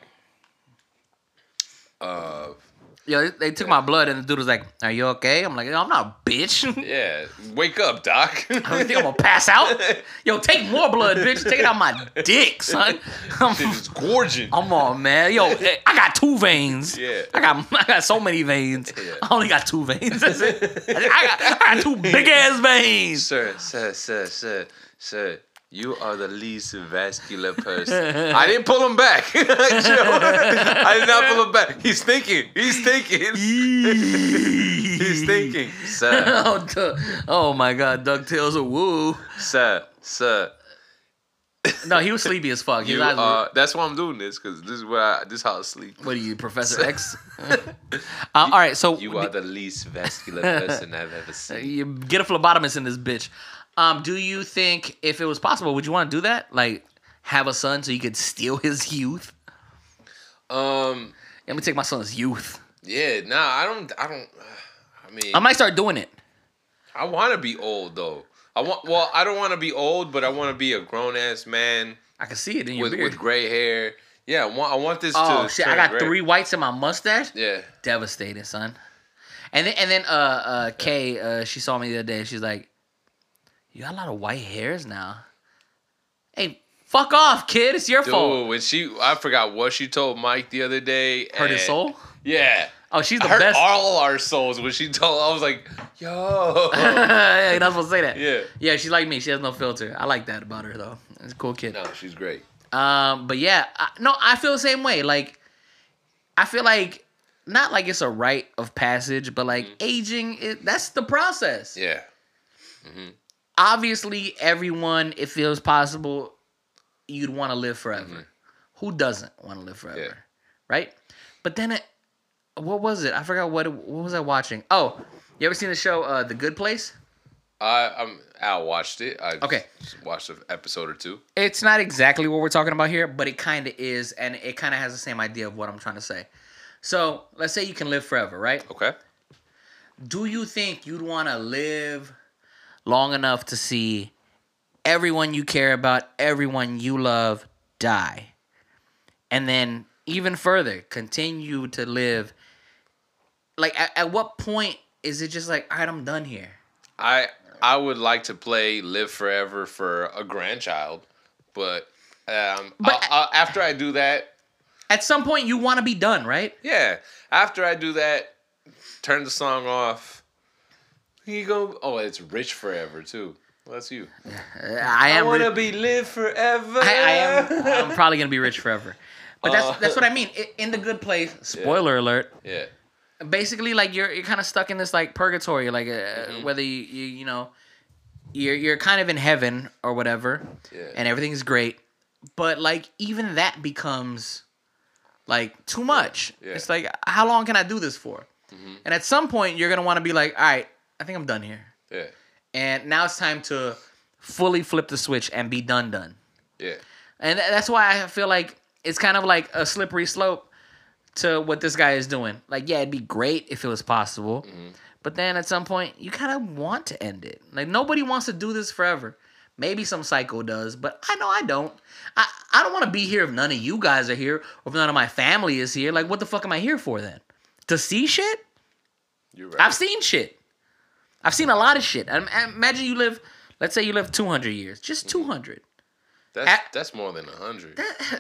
Speaker 1: Yo, they took my blood and the dude was like, "Are you okay?" I'm like, "I'm not a bitch."
Speaker 3: Yeah, wake up, doc.
Speaker 1: I don't think I'm gonna pass out. Yo, take more blood, bitch. Take it out my dick, son.
Speaker 3: Shit is gorging.
Speaker 1: Come on, man. Yo, I got 2 veins.
Speaker 3: Yeah.
Speaker 1: I got so many veins.
Speaker 3: Yeah.
Speaker 1: I only got 2 veins. That's it. I got 2 big ass veins.
Speaker 3: Sir. You are the least vascular person. I didn't pull him back. Chill. I did not pull him back. He's thinking. He's thinking, sir.
Speaker 1: Oh my God, DuckTales, woo.
Speaker 3: Sir.
Speaker 1: No, he was sleepy as fuck. His
Speaker 3: You
Speaker 1: eyes were-
Speaker 3: are. That's why I'm doing this because this is where this how I sleep.
Speaker 1: What are you, Professor X? All right, so
Speaker 3: You are the least vascular person I've ever seen.
Speaker 1: you get a phlebotomist in this bitch. Do you think if it was possible, would you want to do that? Like, have a son so you could steal his youth? Let me take my son's youth.
Speaker 3: Yeah, nah, I mean,
Speaker 1: I might start doing it.
Speaker 3: I want to be old though. I don't want to be old, but I want to be a grown ass man
Speaker 1: I can see it in your
Speaker 3: with
Speaker 1: beard.
Speaker 3: gray hair. Yeah, I want this
Speaker 1: Oh
Speaker 3: to.
Speaker 1: shit!
Speaker 3: turn
Speaker 1: I got
Speaker 3: gray.
Speaker 1: 3 whites in my mustache.
Speaker 3: Yeah.
Speaker 1: Devastated, son. And then Kay, she saw me the other day. She's like, "You got a lot of white hairs now." Hey, fuck off, kid. It's your fault.
Speaker 3: Dude, I forgot what she told Mike the other day.
Speaker 1: Hurt his soul.
Speaker 3: Yeah.
Speaker 1: Oh, she's the
Speaker 3: Hurt
Speaker 1: best.
Speaker 3: all our souls when she told. I was like, yo.
Speaker 1: Yeah, you're not supposed to say that.
Speaker 3: Yeah.
Speaker 1: Yeah, she's like me. She has no filter. I like that about her though. It's a cool kid.
Speaker 3: No, she's great.
Speaker 1: But yeah, I feel the same way. Like, I feel like not like it's a rite of passage, but like aging, that's the process.
Speaker 3: Yeah.
Speaker 1: Obviously, everyone, if it was possible, you'd want to live forever. Who doesn't want to live forever?
Speaker 3: Yeah.
Speaker 1: Right? But then what was it? I forgot what was I watching? Oh, you ever seen the show The Good Place?
Speaker 3: I watched it. I
Speaker 1: Okay.
Speaker 3: just watched an episode or 2.
Speaker 1: It's not exactly what we're talking about here, but it kind of is, and it kind of has the same idea of what I'm trying to say. So, let's say you can live forever, right?
Speaker 3: Okay.
Speaker 1: Do you think you'd want to live long enough to see everyone you care about, everyone you love die? And then, even further, continue to live. Like, at what point is it just like, all right, I'm done here?
Speaker 3: I would like to play Live Forever for a grandchild, but after I do that,
Speaker 1: At some point, you want to be done, right?
Speaker 3: yeah, after I do that, turn the song off. Here you go. Oh, it's Rich Forever too. Well, that's you.
Speaker 1: I
Speaker 3: want to
Speaker 1: ri-
Speaker 3: be live forever.
Speaker 1: I'm probably gonna be rich forever. But that's what I mean. In The Good Place, spoiler alert.
Speaker 3: Yeah.
Speaker 1: Basically, like you're kind of stuck in this like purgatory, like whether you know you're kind of in heaven or whatever, and everything's great, but like even that becomes like too much.
Speaker 3: Yeah.
Speaker 1: It's like, how long can I do this for? And at some point, you're gonna want to be like, all right, I think I'm done here,
Speaker 3: Yeah.
Speaker 1: and now it's time to fully flip the switch and be done.
Speaker 3: Yeah.
Speaker 1: And that's why I feel like it's kind of like a slippery slope to what this guy is doing. Like, yeah, it'd be great if it was possible. But then at some point, you kind of want to end it. Like, nobody wants to do this forever. Maybe some psycho does, but I know I don't. I don't want to be here if none of you guys are here or if none of my family is here. Like, what the fuck am I here for then? To see shit?
Speaker 3: You're right.
Speaker 1: I've seen shit. I've seen a lot of shit. Imagine you live, let's say you live 200 years. Just 200.
Speaker 3: That's more than 100.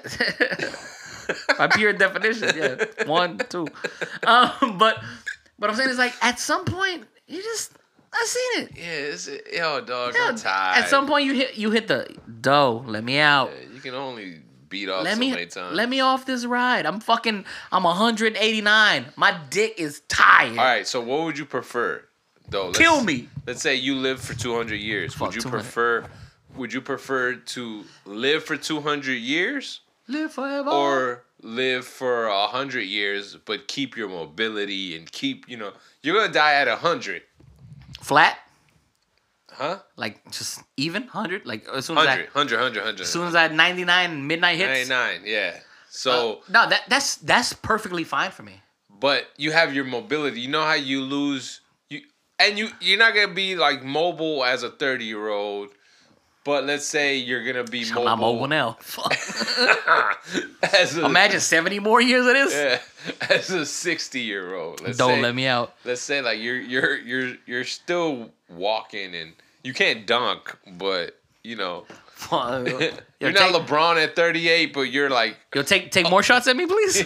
Speaker 1: By pure definition, yeah. 1, 2. But I'm saying is like at some point I've seen it.
Speaker 3: Yeah, yo, dog,
Speaker 1: Yeah,
Speaker 3: I'm tired.
Speaker 1: at some point you hit the dough. Let me out.
Speaker 3: Yeah, you can only beat off
Speaker 1: Let
Speaker 3: so
Speaker 1: me
Speaker 3: many times.
Speaker 1: let me off this ride. I'm 189. My dick is tired.
Speaker 3: All right, so what would you prefer, though?
Speaker 1: Kill me.
Speaker 3: Let's say you live for 200 years.
Speaker 1: Fuck,
Speaker 3: Would you
Speaker 1: 200.
Speaker 3: prefer to live for 200 years
Speaker 1: Live forever.
Speaker 3: or live for 100 years but keep your mobility and keep, you're going to die at 100.
Speaker 1: Flat?
Speaker 3: Huh?
Speaker 1: Like just even 100? Like as soon as
Speaker 3: 100.
Speaker 1: as soon as I had 99 midnight hits?
Speaker 3: 99, yeah. So,
Speaker 1: No, that's perfectly fine for me.
Speaker 3: but you have your mobility. You know how you lose you're not gonna be like mobile as a 30-year-old. But let's say you're gonna be mobile.
Speaker 1: I'm not mobile now. Fuck.
Speaker 3: As a,
Speaker 1: Imagine 70 more years of this.
Speaker 3: yeah, as a 60-year-old.
Speaker 1: Don't let me out.
Speaker 3: Let's say like you're still walking and you can't dunk, but you know you're not LeBron at 38, but you're like
Speaker 1: take more shots at me, please.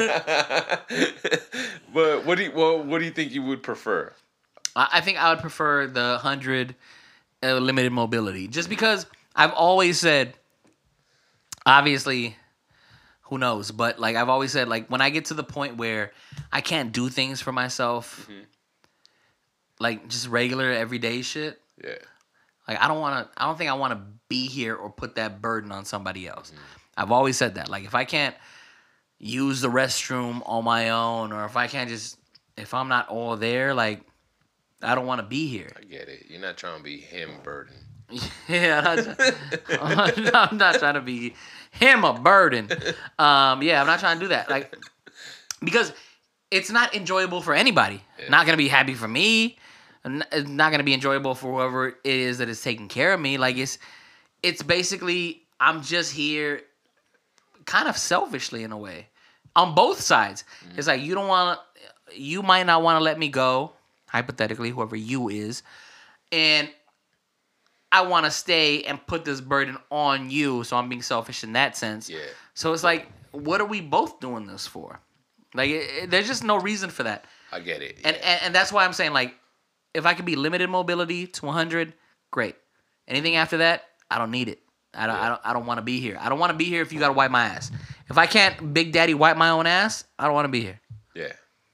Speaker 3: But what do you think you would prefer?
Speaker 1: I think I would prefer the 100 limited mobility, just because I've always said, obviously, who knows, but like I've always said, like when I get to the point where I can't do things for myself, like just regular everyday shit.
Speaker 3: Yeah.
Speaker 1: Like I don't think I want to be here or put that burden on somebody else. I've always said that. Like if I can't use the restroom on my own, or if I'm not all there, like I don't want to be here.
Speaker 3: I get it. You're not trying to be him burden.
Speaker 1: Yeah, I'm not trying to be him a burden. Yeah, I'm not trying to do that. Like, because it's not enjoyable for anybody. Yeah. Not gonna be happy for me. It's not gonna be enjoyable for whoever it is that is taking care of me. Like it's basically I'm just here, kind of selfishly in a way, on both sides. It's like you might not want to let me go. Hypothetically, whoever you is, and I want to stay and put this burden on you, so I'm being selfish in that sense.
Speaker 3: Yeah.
Speaker 1: So it's like, what are we both doing this for? Like, there's just no reason for that.
Speaker 3: I get it. Yeah.
Speaker 1: And that's why I'm saying, like, if I could be limited mobility to 100, great. Anything after that, I don't need it. I don't want to be here. I don't want to be here if you got to wipe my ass. If I can't Big Daddy wipe my own ass, I don't want to be here.
Speaker 3: Yeah.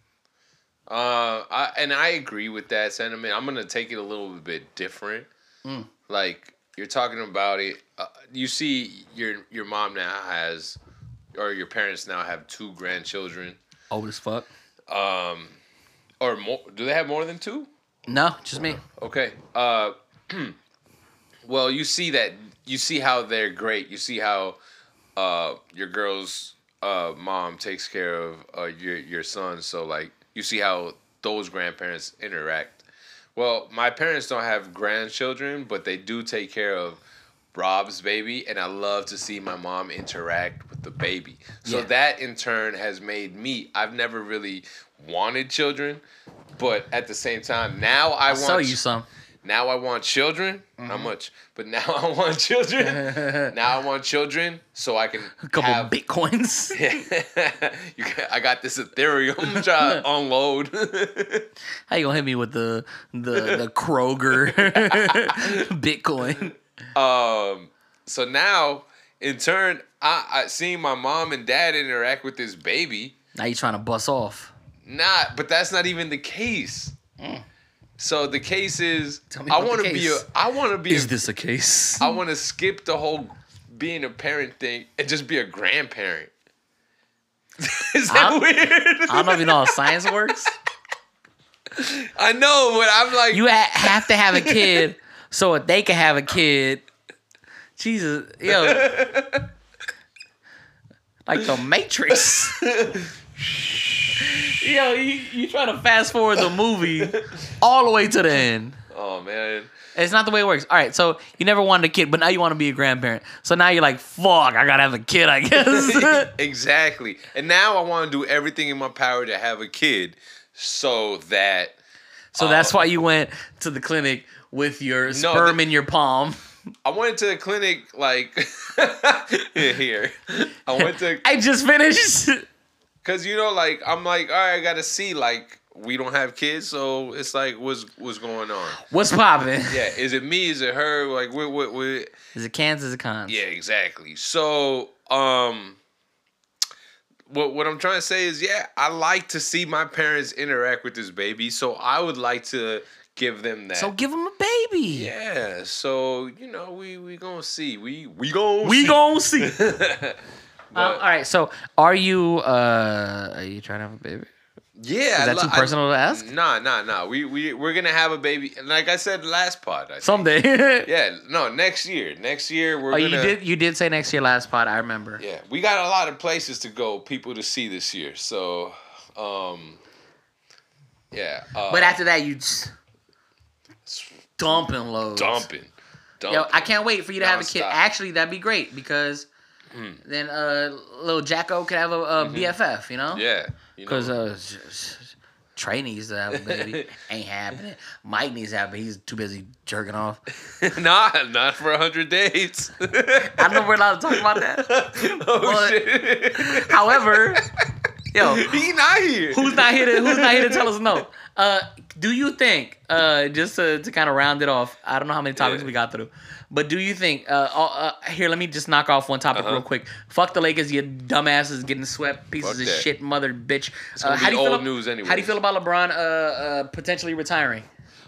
Speaker 3: I agree with that sentiment. I'm gonna take it a little bit different. Like you're talking about it. You see, your mom now has, or your parents now have 2 grandchildren.
Speaker 1: Old as fuck.
Speaker 3: Or more? Do they have more than 2?
Speaker 1: No, just me.
Speaker 3: Okay. Well, you see that. You see how they're great. You see how your girl's mom takes care of your son. So like. You see how those grandparents interact. Well, my parents don't have grandchildren, but they do take care of Rob's baby, and I love to see my mom interact with the baby. So that, in turn, has made me... I've never really wanted children, but at the same time, now I want...
Speaker 1: I'll sell you some.
Speaker 3: Now I want children. How much? But now I want children. Now I want children so I can
Speaker 1: a couple Bitcoins.
Speaker 3: I got this Ethereum trying to unload.
Speaker 1: How you gonna hit me with the Kroger Bitcoin?
Speaker 3: So now, in turn, I seen my mom and dad interact with this baby.
Speaker 1: Now you trying to bust off?
Speaker 3: But that's not even the case. So the case is, I want to be.
Speaker 1: Is this a case?
Speaker 3: I want to skip the whole being a parent thing and just be a grandparent. Is that weird?
Speaker 1: I don't know if you know how science works.
Speaker 3: I know, but I'm like,
Speaker 1: you have to have a kid so that they can have a kid. Jesus, yo, like the Matrix. Yo, you trying to fast forward the movie all the way to the end.
Speaker 3: Oh, man.
Speaker 1: It's not the way it works. All right, so you never wanted a kid, but now you want to be a grandparent. So now you're like, fuck, I got to have a kid, I guess.
Speaker 3: Exactly. And now I want to do everything in my power to have a kid so that...
Speaker 1: So that's why you went to the clinic with your sperm in your palm.
Speaker 3: I went to the clinic, like... Here. I went to...
Speaker 1: I just finished...
Speaker 3: Cause you know, like I'm like, all right, I gotta see, like we don't have kids, so it's like, what's going on?
Speaker 1: What's popping?
Speaker 3: Yeah, is it me? Is it her? Like, what?
Speaker 1: Is it cans? Is it cons?
Speaker 3: Yeah, exactly. So, what I'm trying to say is, yeah, I like to see my parents interact with this baby, so I would like to give them that.
Speaker 1: So give them a baby.
Speaker 3: Yeah. So you know, we gonna see. We gonna see.
Speaker 1: All right, so are you trying to have a baby?
Speaker 3: Yeah.
Speaker 1: Is that too personal to ask?
Speaker 3: Nah. We're gonna have a baby, like I said last pod.
Speaker 1: Someday.
Speaker 3: Yeah, no, next year. Next year we're gonna...
Speaker 1: you did say next year last pod, I remember.
Speaker 3: Yeah, we got a lot of places to go, people to see this year. So Yeah.
Speaker 1: But after that, you just dumping loads.
Speaker 3: Dumping.
Speaker 1: Yo, I can't wait for you to have a kid.
Speaker 3: Nonstop.
Speaker 1: Actually, that'd be great because then little Jacko could have a BFF, you know?
Speaker 3: Yeah. You know.
Speaker 1: Because Trey needs to have a baby. Ain't happening. Mike needs to have a baby. He's too busy jerking off.
Speaker 3: not for 100 days.
Speaker 1: I don't know if we're allowed to talk about that.
Speaker 3: Oh, shit.
Speaker 1: However, yo,
Speaker 3: He not here.
Speaker 1: who's not here to tell us no? Do you think, just to kind of round it off, I don't know how many topics
Speaker 3: Yeah.
Speaker 1: we got through, but do you think, here, let me just knock off one topic real quick. Fuck the Lakers, you dumbasses getting swept, pieces
Speaker 3: Fuck
Speaker 1: of
Speaker 3: that.
Speaker 1: shit, mother bitch.
Speaker 3: gonna be
Speaker 1: how do you
Speaker 3: old
Speaker 1: feel,
Speaker 3: news
Speaker 1: How do you
Speaker 3: anyways.
Speaker 1: feel about LeBron potentially retiring?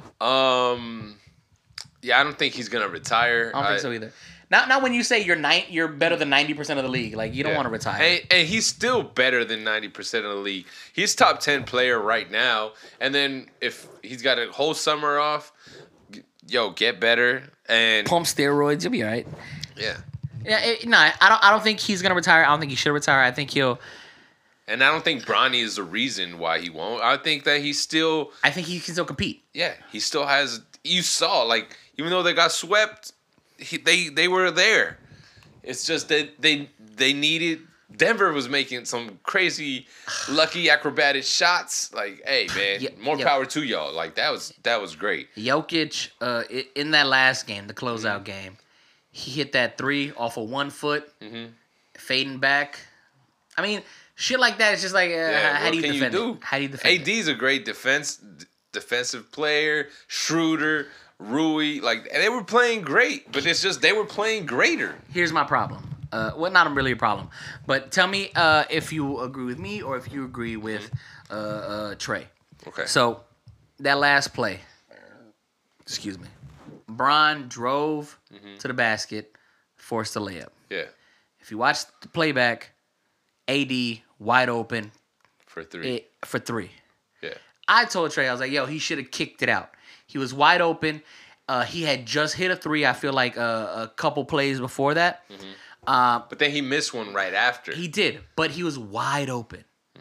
Speaker 3: Yeah, I don't think he's gonna retire.
Speaker 1: I don't think so either. Not when you say you're better than 90% of the league. Like, you don't want to retire.
Speaker 3: And he's still better than 90% of the league. He's top 10 player right now. And then if he's got a whole summer off, get better. And
Speaker 1: Pump steroids, you'll be all right.
Speaker 3: yeah.
Speaker 1: Yeah, I don't think he's gonna retire. I don't think he should retire. I think he'll.
Speaker 3: And I don't think Bronny is the reason why he won't. I think that he's still,
Speaker 1: I think he can still compete.
Speaker 3: he still has. You saw, like, even though they got swept, they were there. It's just that they needed. Denver was making some crazy, lucky acrobatic shots. Like, hey man, more power to y'all. Like that was great.
Speaker 1: Jokic, in that last game, the closeout game, he hit that 3 off of 1 foot, fading back. I mean, shit like that. It's just like, how do you defend it? How do you defend it?
Speaker 3: AD's a great defensive player. Schroeder, Rui, like they were playing great, but it's just they were playing greater.
Speaker 1: Here's my problem. Well, not really a problem, but tell me if you agree with me or if you agree with Trey.
Speaker 3: Okay.
Speaker 1: So that last play, excuse me, Bron drove to the basket, forced the layup.
Speaker 3: Yeah,
Speaker 1: If you watch the playback, AD wide open
Speaker 3: for 3.
Speaker 1: for 3.
Speaker 3: Yeah.
Speaker 1: I told Trey, I was like, yo, he should have kicked it out. He was wide open. He had just hit a 3, I feel like, a couple plays before that.
Speaker 3: But then he missed one right after.
Speaker 1: He did, but he was wide open.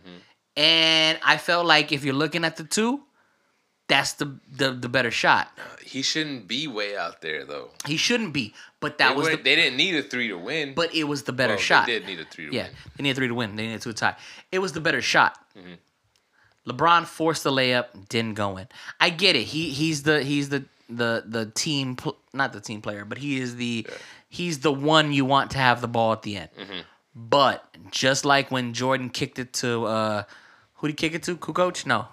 Speaker 1: And I felt like if you're looking at the 2, that's the better shot.
Speaker 3: He shouldn't be way out there though.
Speaker 1: He shouldn't be, but
Speaker 3: They didn't need a 3 to win.
Speaker 1: but it was the better
Speaker 3: Well,
Speaker 1: shot.
Speaker 3: They did need a 3 to
Speaker 1: Yeah,
Speaker 3: win.
Speaker 1: they needed 3 to win. They needed 2 to tie. It was the better shot. LeBron forced the layup, didn't go in. I get it. He's the team, not the team player, but he's the one you want to have the ball at the end. But just like when Jordan kicked it to who did he kick it to? Kukoc? No,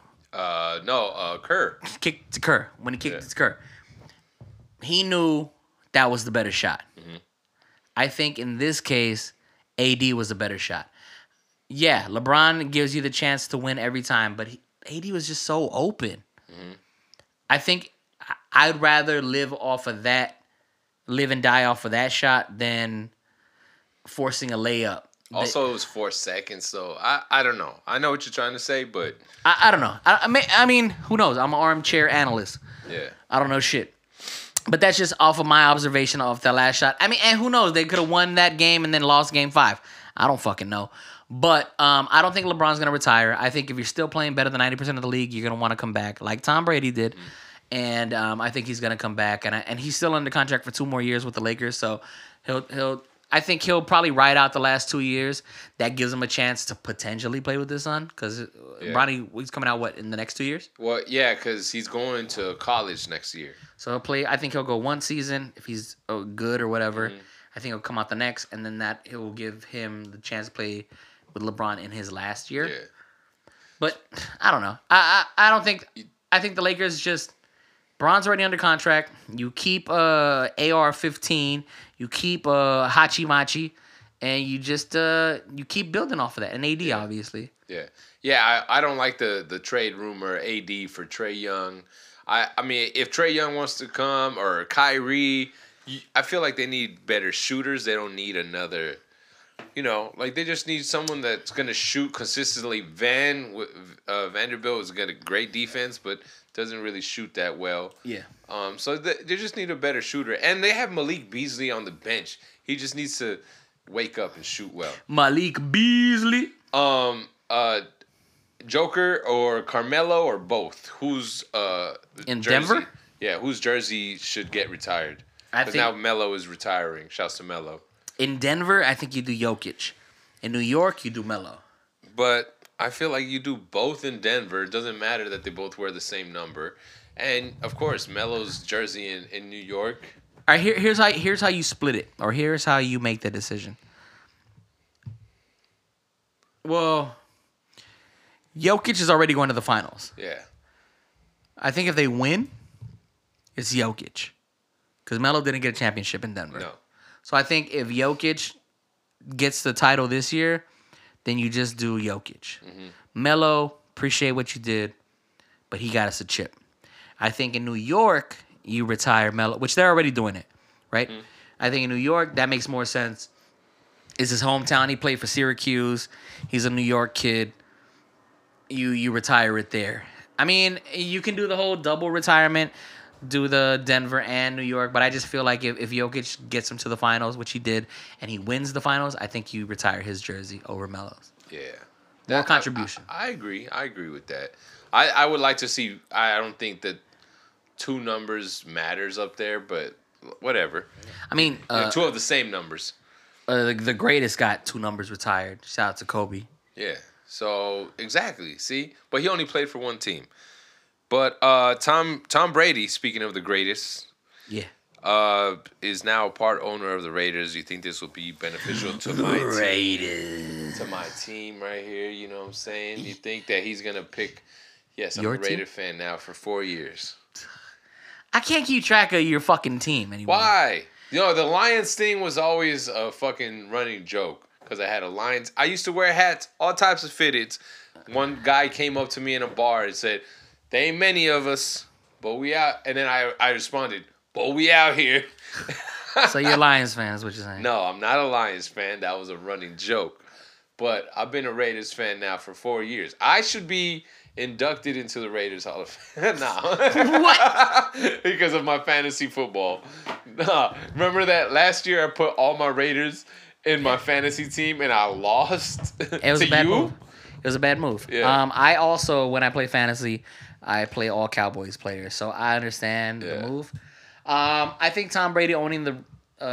Speaker 3: Kerr.
Speaker 1: kicked to Kerr. When he kicked it to Kerr, he knew that was the better shot. I think in this case, AD was a better shot. Yeah, LeBron gives you the chance to win every time, but AD was just so open. I think I'd rather live and die off of that shot than forcing a layup.
Speaker 3: Also, it was 4 seconds, so I don't know. I know what you're trying to say, but
Speaker 1: I don't know. I mean, who knows? I'm an armchair analyst.
Speaker 3: yeah.
Speaker 1: I don't know shit. But that's just off of my observation of the last shot. I mean, and who knows? They could have won that game and then lost game 5. I don't fucking know. But I don't think LeBron's going to retire. I think if you're still playing better than 90% of the league, you're going to want to come back like Tom Brady did. And I think he's going to come back. And he's still under contract for 2 more years with the Lakers. So I think he'll probably ride out the last 2 years. That gives him a chance to potentially play with his son. Because Bronny, he's coming out, in the next 2 years?
Speaker 3: Well, yeah, because he's going to college next year.
Speaker 1: So he'll play. I think he'll go 1 season if he's good or whatever. I think he'll come out the next, and then that it will give him the chance to play with LeBron in his last year.
Speaker 3: Yeah.
Speaker 1: But I don't know. I don't think. I think the Lakers just. Bron's already under contract. You keep AR-15. You keep Hachi Machi, and you just you keep building off of that. And AD obviously.
Speaker 3: Yeah. I don't like the trade rumor AD for Trae Young. I mean, if Trae Young wants to come or Kyrie, I feel like they need better shooters. They don't need another. Like they just need someone that's gonna shoot consistently. Vanderbilt has got a great defense, but doesn't really shoot that well.
Speaker 1: Yeah.
Speaker 3: So they just need a better shooter, and they have Malik Beasley on the bench. He just needs to wake up and shoot well.
Speaker 1: Malik Beasley.
Speaker 3: Joker or Carmelo or both? Who's
Speaker 1: In
Speaker 3: jersey?
Speaker 1: Denver?
Speaker 3: Yeah, whose jersey should get retired?
Speaker 1: I
Speaker 3: Because
Speaker 1: think
Speaker 3: now Melo is retiring. Shouts to Melo.
Speaker 1: in Denver, I think you do Jokic. In New York, you do Melo.
Speaker 3: But I feel like you do both in Denver. It doesn't matter that they both wear the same number. And of course, Melo's jersey in New York.
Speaker 1: All right, here's how you split it, or here's how you make the decision. Well, Jokic is already going to the finals.
Speaker 3: Yeah.
Speaker 1: I think if they win, it's Jokic, because Melo didn't get a championship in Denver.
Speaker 3: No.
Speaker 1: So I think if Jokic gets the title this year, then you just do Jokic. Melo, appreciate what you did, but he got us a chip. I think in New York, you retire Melo, which they're already doing it, right? I think in New York, that makes more sense. It's his hometown. He played for Syracuse. He's a New York kid. You retire it there. I mean, you can do the whole double retirement, do the Denver and New York, but I just feel like if Jokic gets him to the finals, which he did, and he wins the finals, I think you retire his jersey over Melo's.
Speaker 3: Yeah.
Speaker 1: More contribution.
Speaker 3: I agree. I agree with that. I would like to see. I don't think that 2 numbers matters up there, but whatever.
Speaker 1: I mean,
Speaker 3: 2 of the same numbers.
Speaker 1: the greatest got 2 numbers retired. Shout out to Kobe.
Speaker 3: Yeah. So exactly. See, but he only played for one team. But Tom Brady, speaking of the greatest,
Speaker 1: Yeah.
Speaker 3: is now part owner of the Raiders. You think this will be beneficial to my
Speaker 1: Raiders.
Speaker 3: team? To my team right here, you know what I'm saying? You think that he's gonna pick? Yes, I'm
Speaker 1: Your
Speaker 3: a Raider
Speaker 1: team?
Speaker 3: fan now for 4 years.
Speaker 1: I can't keep track of your fucking team anymore.
Speaker 3: Why? You know, the Lions thing was always a fucking running joke because I had a Lions. I used to wear hats, all types of fitteds. One guy came up to me in a bar and said, "There ain't many of us, but we out." And then I responded, "But we out here."
Speaker 1: So you're Lions fan, is what you're saying?
Speaker 3: No, I'm not a Lions fan. That was a running joke. But I've been a Raiders fan now for 4 years. I should be inducted into the Raiders Hall of Fame. Nah.
Speaker 1: What?
Speaker 3: Because of my fantasy football. Nah. Remember that last year I put all my Raiders in my fantasy team and I lost
Speaker 1: It was
Speaker 3: to
Speaker 1: a bad
Speaker 3: you?
Speaker 1: move. It was a bad move.
Speaker 3: Yeah.
Speaker 1: I also, when I play fantasy, I play all Cowboys players, so I understand
Speaker 3: Yeah.
Speaker 1: the move. I think Tom Brady owning the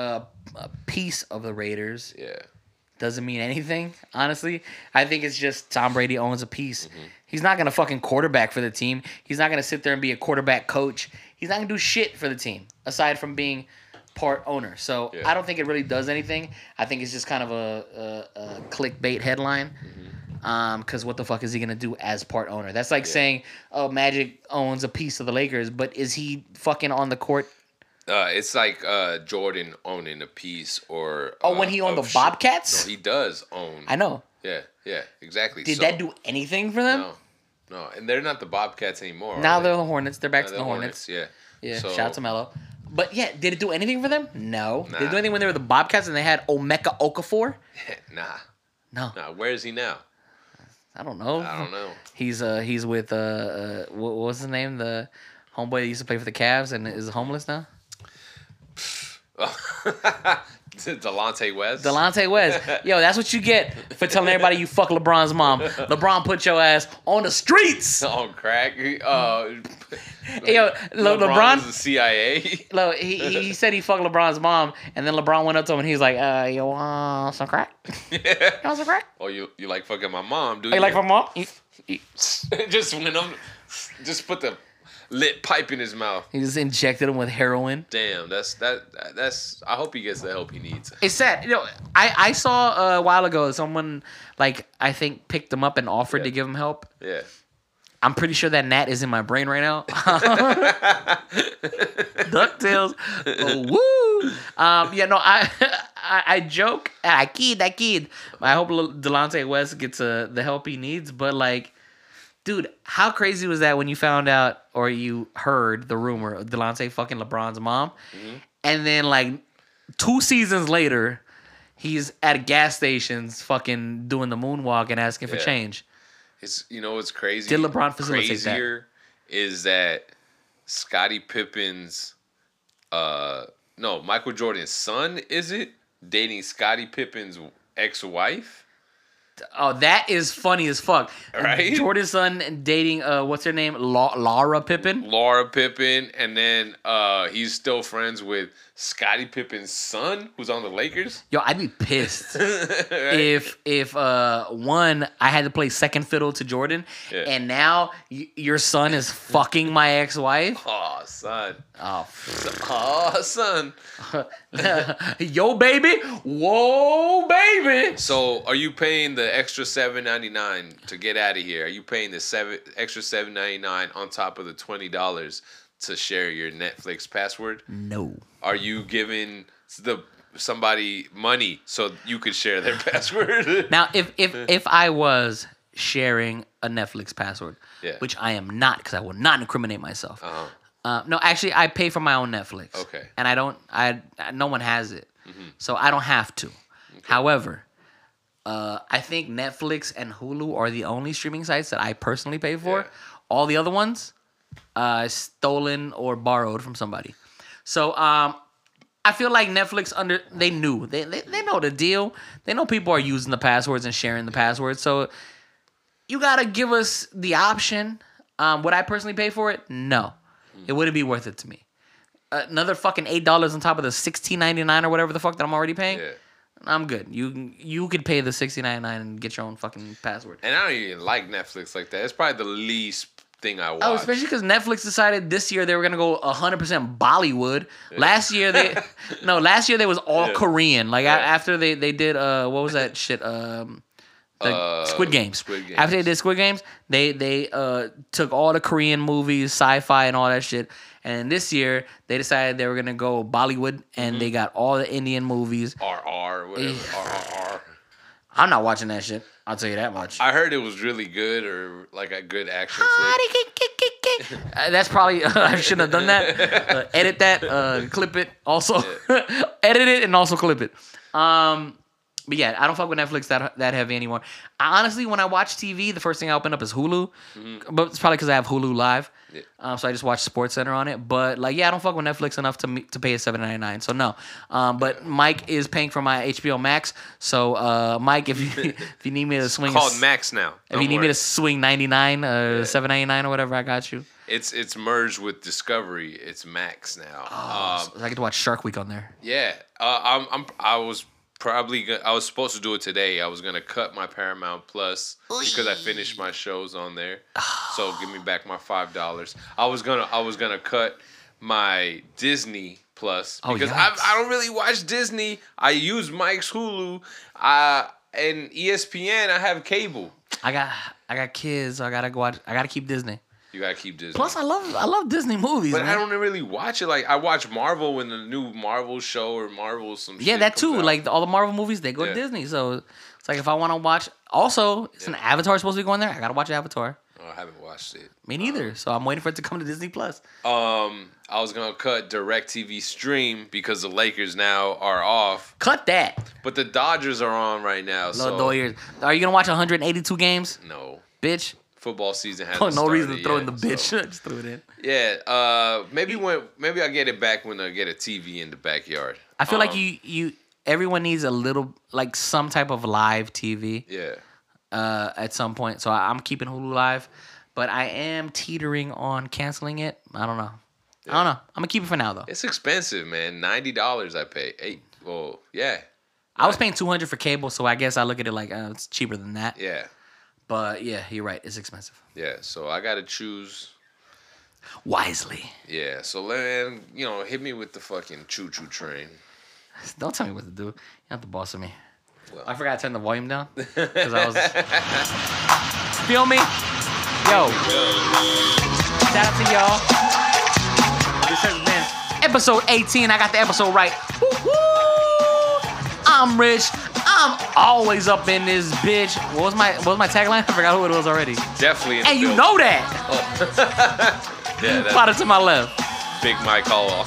Speaker 1: piece of the Raiders
Speaker 3: Yeah.
Speaker 1: doesn't mean anything, honestly. I think it's just Tom Brady owns a piece.
Speaker 3: Mm-hmm.
Speaker 1: He's not going to fucking quarterback for the team. He's not going to sit there and be a quarterback coach. He's not going to do shit for the team, aside from being part owner. So
Speaker 3: Yeah.
Speaker 1: I don't think it really does anything. I think it's just kind of a clickbait headline. Because what the fuck is he going to do as part owner? That's like saying, oh, Magic owns a piece of the Lakers, but is he fucking on the court?
Speaker 3: It's like Jordan owning a piece or...
Speaker 1: Oh, when he owned
Speaker 3: of
Speaker 1: the Bobcats?
Speaker 3: No, he does own...
Speaker 1: I know.
Speaker 3: Yeah, exactly.
Speaker 1: Did
Speaker 3: So-
Speaker 1: that do anything for them?
Speaker 3: No, and they're not the Bobcats anymore. are
Speaker 1: Now
Speaker 3: they?
Speaker 1: they're the Hornets. They're back
Speaker 3: Now
Speaker 1: to
Speaker 3: they're
Speaker 1: the Hornets.
Speaker 3: Yeah.
Speaker 1: Yeah,
Speaker 3: So-
Speaker 1: shout out to Melo. But yeah, did it do anything for them? No. Did it
Speaker 3: Nah.
Speaker 1: do anything when they were the Bobcats and they had Omeka Okafor?
Speaker 3: Nah.
Speaker 1: No.
Speaker 3: Nah. Where is he now?
Speaker 1: I don't know.
Speaker 3: I don't know.
Speaker 1: He's with what was his name? The homeboy that used to play for the Cavs and is homeless now.
Speaker 3: Delonte West.
Speaker 1: Delonte West. Yo, that's what you get for telling everybody you fuck LeBron's mom. LeBron put your ass on the streets.
Speaker 3: on crack.
Speaker 1: Yo,
Speaker 3: LeBron
Speaker 1: LeBron
Speaker 3: was the CIA.
Speaker 1: Look, he said he fucked LeBron's mom, and then LeBron went up to him and he was like, "You want some crack? You want some crack?
Speaker 3: Oh, you like fucking my mom, do
Speaker 1: You like my mom?" He
Speaker 3: just went on, just put the lit pipe in his mouth.
Speaker 1: just injected him with heroin.
Speaker 3: Damn, that's. I hope he gets the help he needs.
Speaker 1: It's sad. You know, I saw a while ago someone I think picked him up and offered to give him help.
Speaker 3: Yeah.
Speaker 1: I'm pretty sure that gnat is in my brain right now. DuckTales. Oh, woo. Yeah, no, I joke. I kid. I hope Delonte West gets the help he needs. But, like, dude, how crazy was that when you found out or you heard the rumor of Delonte fucking LeBron's mom?
Speaker 3: Mm-hmm.
Speaker 1: And then, like, 2 seasons later, he's at gas stations fucking doing the moonwalk and asking for
Speaker 3: Yeah.
Speaker 1: change.
Speaker 3: It's what's crazy.
Speaker 1: Did LeBron facilitate that?
Speaker 3: Crazier is that Scottie Pippen's Michael Jordan's son, is it? Dating Scottie Pippen's ex-wife?
Speaker 1: Oh, that is funny as fuck.
Speaker 3: Right?
Speaker 1: Jordan's son dating what's her name? Laura Pippen.
Speaker 3: Laura Pippen, and then he's still friends with Scottie Pippen's son, who's on the Lakers.
Speaker 1: Yo, I'd be pissed
Speaker 3: Right?
Speaker 1: if one, I had to play second fiddle to Jordan,
Speaker 3: Yeah.
Speaker 1: and now your son is fucking my ex-wife.
Speaker 3: Oh, son.
Speaker 1: Oh,
Speaker 3: Oh, son.
Speaker 1: yo, baby, whoa, baby.
Speaker 3: So, are you paying the extra $7.99 to get out of here? Are you paying the extra $7.99 on top of the $20 to share your Netflix password?
Speaker 1: No.
Speaker 3: Are you giving somebody money so you could share their password?
Speaker 1: Now, if I was sharing a Netflix password,
Speaker 3: Yeah.
Speaker 1: which I am not, because I will not incriminate myself.
Speaker 3: Uh-huh.
Speaker 1: No, actually, I pay for my own Netflix.
Speaker 3: Okay.
Speaker 1: And no one has it, so I don't have to. However, I think Netflix and Hulu are the only streaming sites that I personally pay for.
Speaker 3: Yeah.
Speaker 1: All the other ones, stolen or borrowed from somebody. So I feel like Netflix they knew they know the deal. They know people are using the passwords and sharing the passwords. So you gotta give us the option. Would I personally pay for it? No, it wouldn't be worth it to me. Another fucking $8 on top of the $16.99 or whatever the fuck that I'm already paying.
Speaker 3: Yeah.
Speaker 1: I'm good. You could pay the $16.99 and get your own fucking password.
Speaker 3: And I don't even like Netflix like that. It's probably the least thing I watch.
Speaker 1: Oh, especially because Netflix decided this year they were gonna go 100% Bollywood. Last year they was all Korean. Like after they did what was that shit? Squid Games.
Speaker 3: Squid Games.
Speaker 1: After they did Squid Games, they took all the Korean movies, sci-fi, and all that shit. And this year they decided they were gonna go Bollywood, and they got all the Indian movies.
Speaker 3: RR, whatever. RRR.
Speaker 1: I'm not watching that shit. I'll tell you that much.
Speaker 3: I heard it was really good, or like a good action flick.
Speaker 1: That's probably I shouldn't have done that. Edit that, clip it. Also, edit it and also clip it. But yeah, I don't fuck with Netflix that heavy anymore. Honestly, when I watch TV, the first thing I open up is Hulu. But it's probably because I have Hulu Live.
Speaker 3: Yeah.
Speaker 1: So I just watch SportsCenter on it. But like, yeah, I don't fuck with Netflix enough to pay $7.99. So no. But Mike is paying for my HBO Max. So Mike, if you need me to swing,
Speaker 3: It's called Max now.
Speaker 1: if you need me to swing 99, $7.99 or whatever, I got you.
Speaker 3: It's merged with Discovery. It's Max now.
Speaker 1: So I get to watch Shark Week on there.
Speaker 3: Yeah. I was supposed to do it today. I was gonna cut my Paramount Plus because I finished my shows on there. So give me back my $5. I was gonna cut my Disney Plus because
Speaker 1: yikes.
Speaker 3: I don't really watch Disney. I use Mike's Hulu. And ESPN. I have cable.
Speaker 1: I got kids. So I gotta go watch. I gotta keep Disney.
Speaker 3: You gotta keep Disney.
Speaker 1: Plus, I love Disney movies.
Speaker 3: But
Speaker 1: man.
Speaker 3: I don't really watch it. Like I watch Marvel when the new Marvel show or Marvel some.
Speaker 1: Yeah,
Speaker 3: shit
Speaker 1: that
Speaker 3: comes
Speaker 1: too.
Speaker 3: out.
Speaker 1: Like all the Marvel movies, they go to
Speaker 3: Yeah.
Speaker 1: Disney. So it's like if I want to watch. Also, it's an Avatar supposed to be going there. I gotta watch Avatar.
Speaker 3: Oh, I haven't watched it.
Speaker 1: Me neither. So I'm waiting for it to come to Disney Plus.
Speaker 3: I was gonna cut DirecTV Stream because the Lakers now are off,
Speaker 1: Cut that.
Speaker 3: but the Dodgers are on right now.
Speaker 1: Little
Speaker 3: So
Speaker 1: Doyers. Are you gonna watch 182 games,
Speaker 3: no,
Speaker 1: bitch?
Speaker 3: football season
Speaker 1: Oh,
Speaker 3: hasn't
Speaker 1: no reason to
Speaker 3: started
Speaker 1: throw in the
Speaker 3: yet,
Speaker 1: bitch.
Speaker 3: so-
Speaker 1: Just threw it in.
Speaker 3: Yeah, maybe I get it back when I get a TV in the backyard.
Speaker 1: I feel like you everyone needs a little like some type of live TV.
Speaker 3: Yeah,
Speaker 1: At some point. So I'm keeping Hulu Live, but I am teetering on canceling it. I don't know. I'm gonna keep it for now though.
Speaker 3: it's expensive, man. $90 I pay. Yeah,
Speaker 1: I was paying $200 for cable, so I guess I look at it like it's cheaper than that.
Speaker 3: yeah,
Speaker 1: But yeah, you're right. It's expensive.
Speaker 3: yeah. So I gotta choose.
Speaker 1: Wisely.
Speaker 3: Yeah, so man, hit me with the fucking choo-choo train.
Speaker 1: Don't tell me what to do. You have to boss of me.
Speaker 3: Well.
Speaker 1: I forgot to turn the volume down because I was. Feel me? Yo. Shout out to y'all. This has been episode 18. I got the episode right. Woo-hoo! I'm Rich. I'm always up in this bitch. What was my tagline? I forgot who it was already.
Speaker 3: Definitely in the
Speaker 1: And you
Speaker 3: building.
Speaker 1: know that.
Speaker 3: Yeah, that's
Speaker 1: Spotted to my left.
Speaker 3: Big Mike Hall.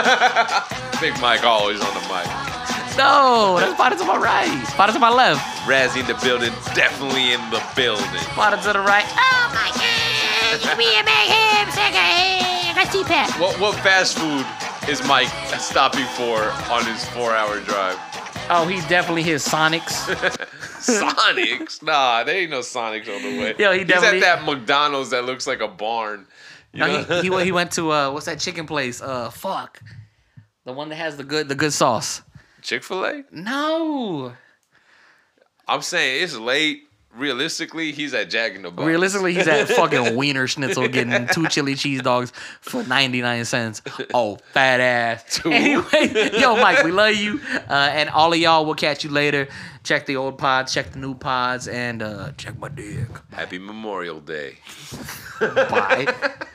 Speaker 3: Big Mike always on the mic.
Speaker 1: No, that's spotted to my right. Spotted to my left.
Speaker 3: Razzie in the building, definitely in the building.
Speaker 1: Spotted to the right.
Speaker 5: Oh my god! We make him second. Let's see that.
Speaker 3: What fast food is Mike stopping for on his 4-hour drive?
Speaker 1: Oh, he definitely hit Sonics.
Speaker 3: Sonics? Nah, there ain't no Sonics on the way.
Speaker 1: Yo, he definitely-
Speaker 3: He's at that McDonald's that looks like a barn. You know?
Speaker 1: No, he went to what's that chicken place? Fuck, the one that has the good sauce.
Speaker 3: Chick-fil-A?
Speaker 1: No,
Speaker 3: I'm saying it's late. Realistically, he's at Jack in the Box.
Speaker 1: realistically, he's at fucking Wiener Schnitzel getting 2 chili cheese dogs for 99 cents. Oh, fat ass. Anyway, yo, Mike, we love you, and all of y'all. We'll catch you later. Check the old pods, check the new pods, and check my dick.
Speaker 3: Happy Memorial Day.
Speaker 1: Bye.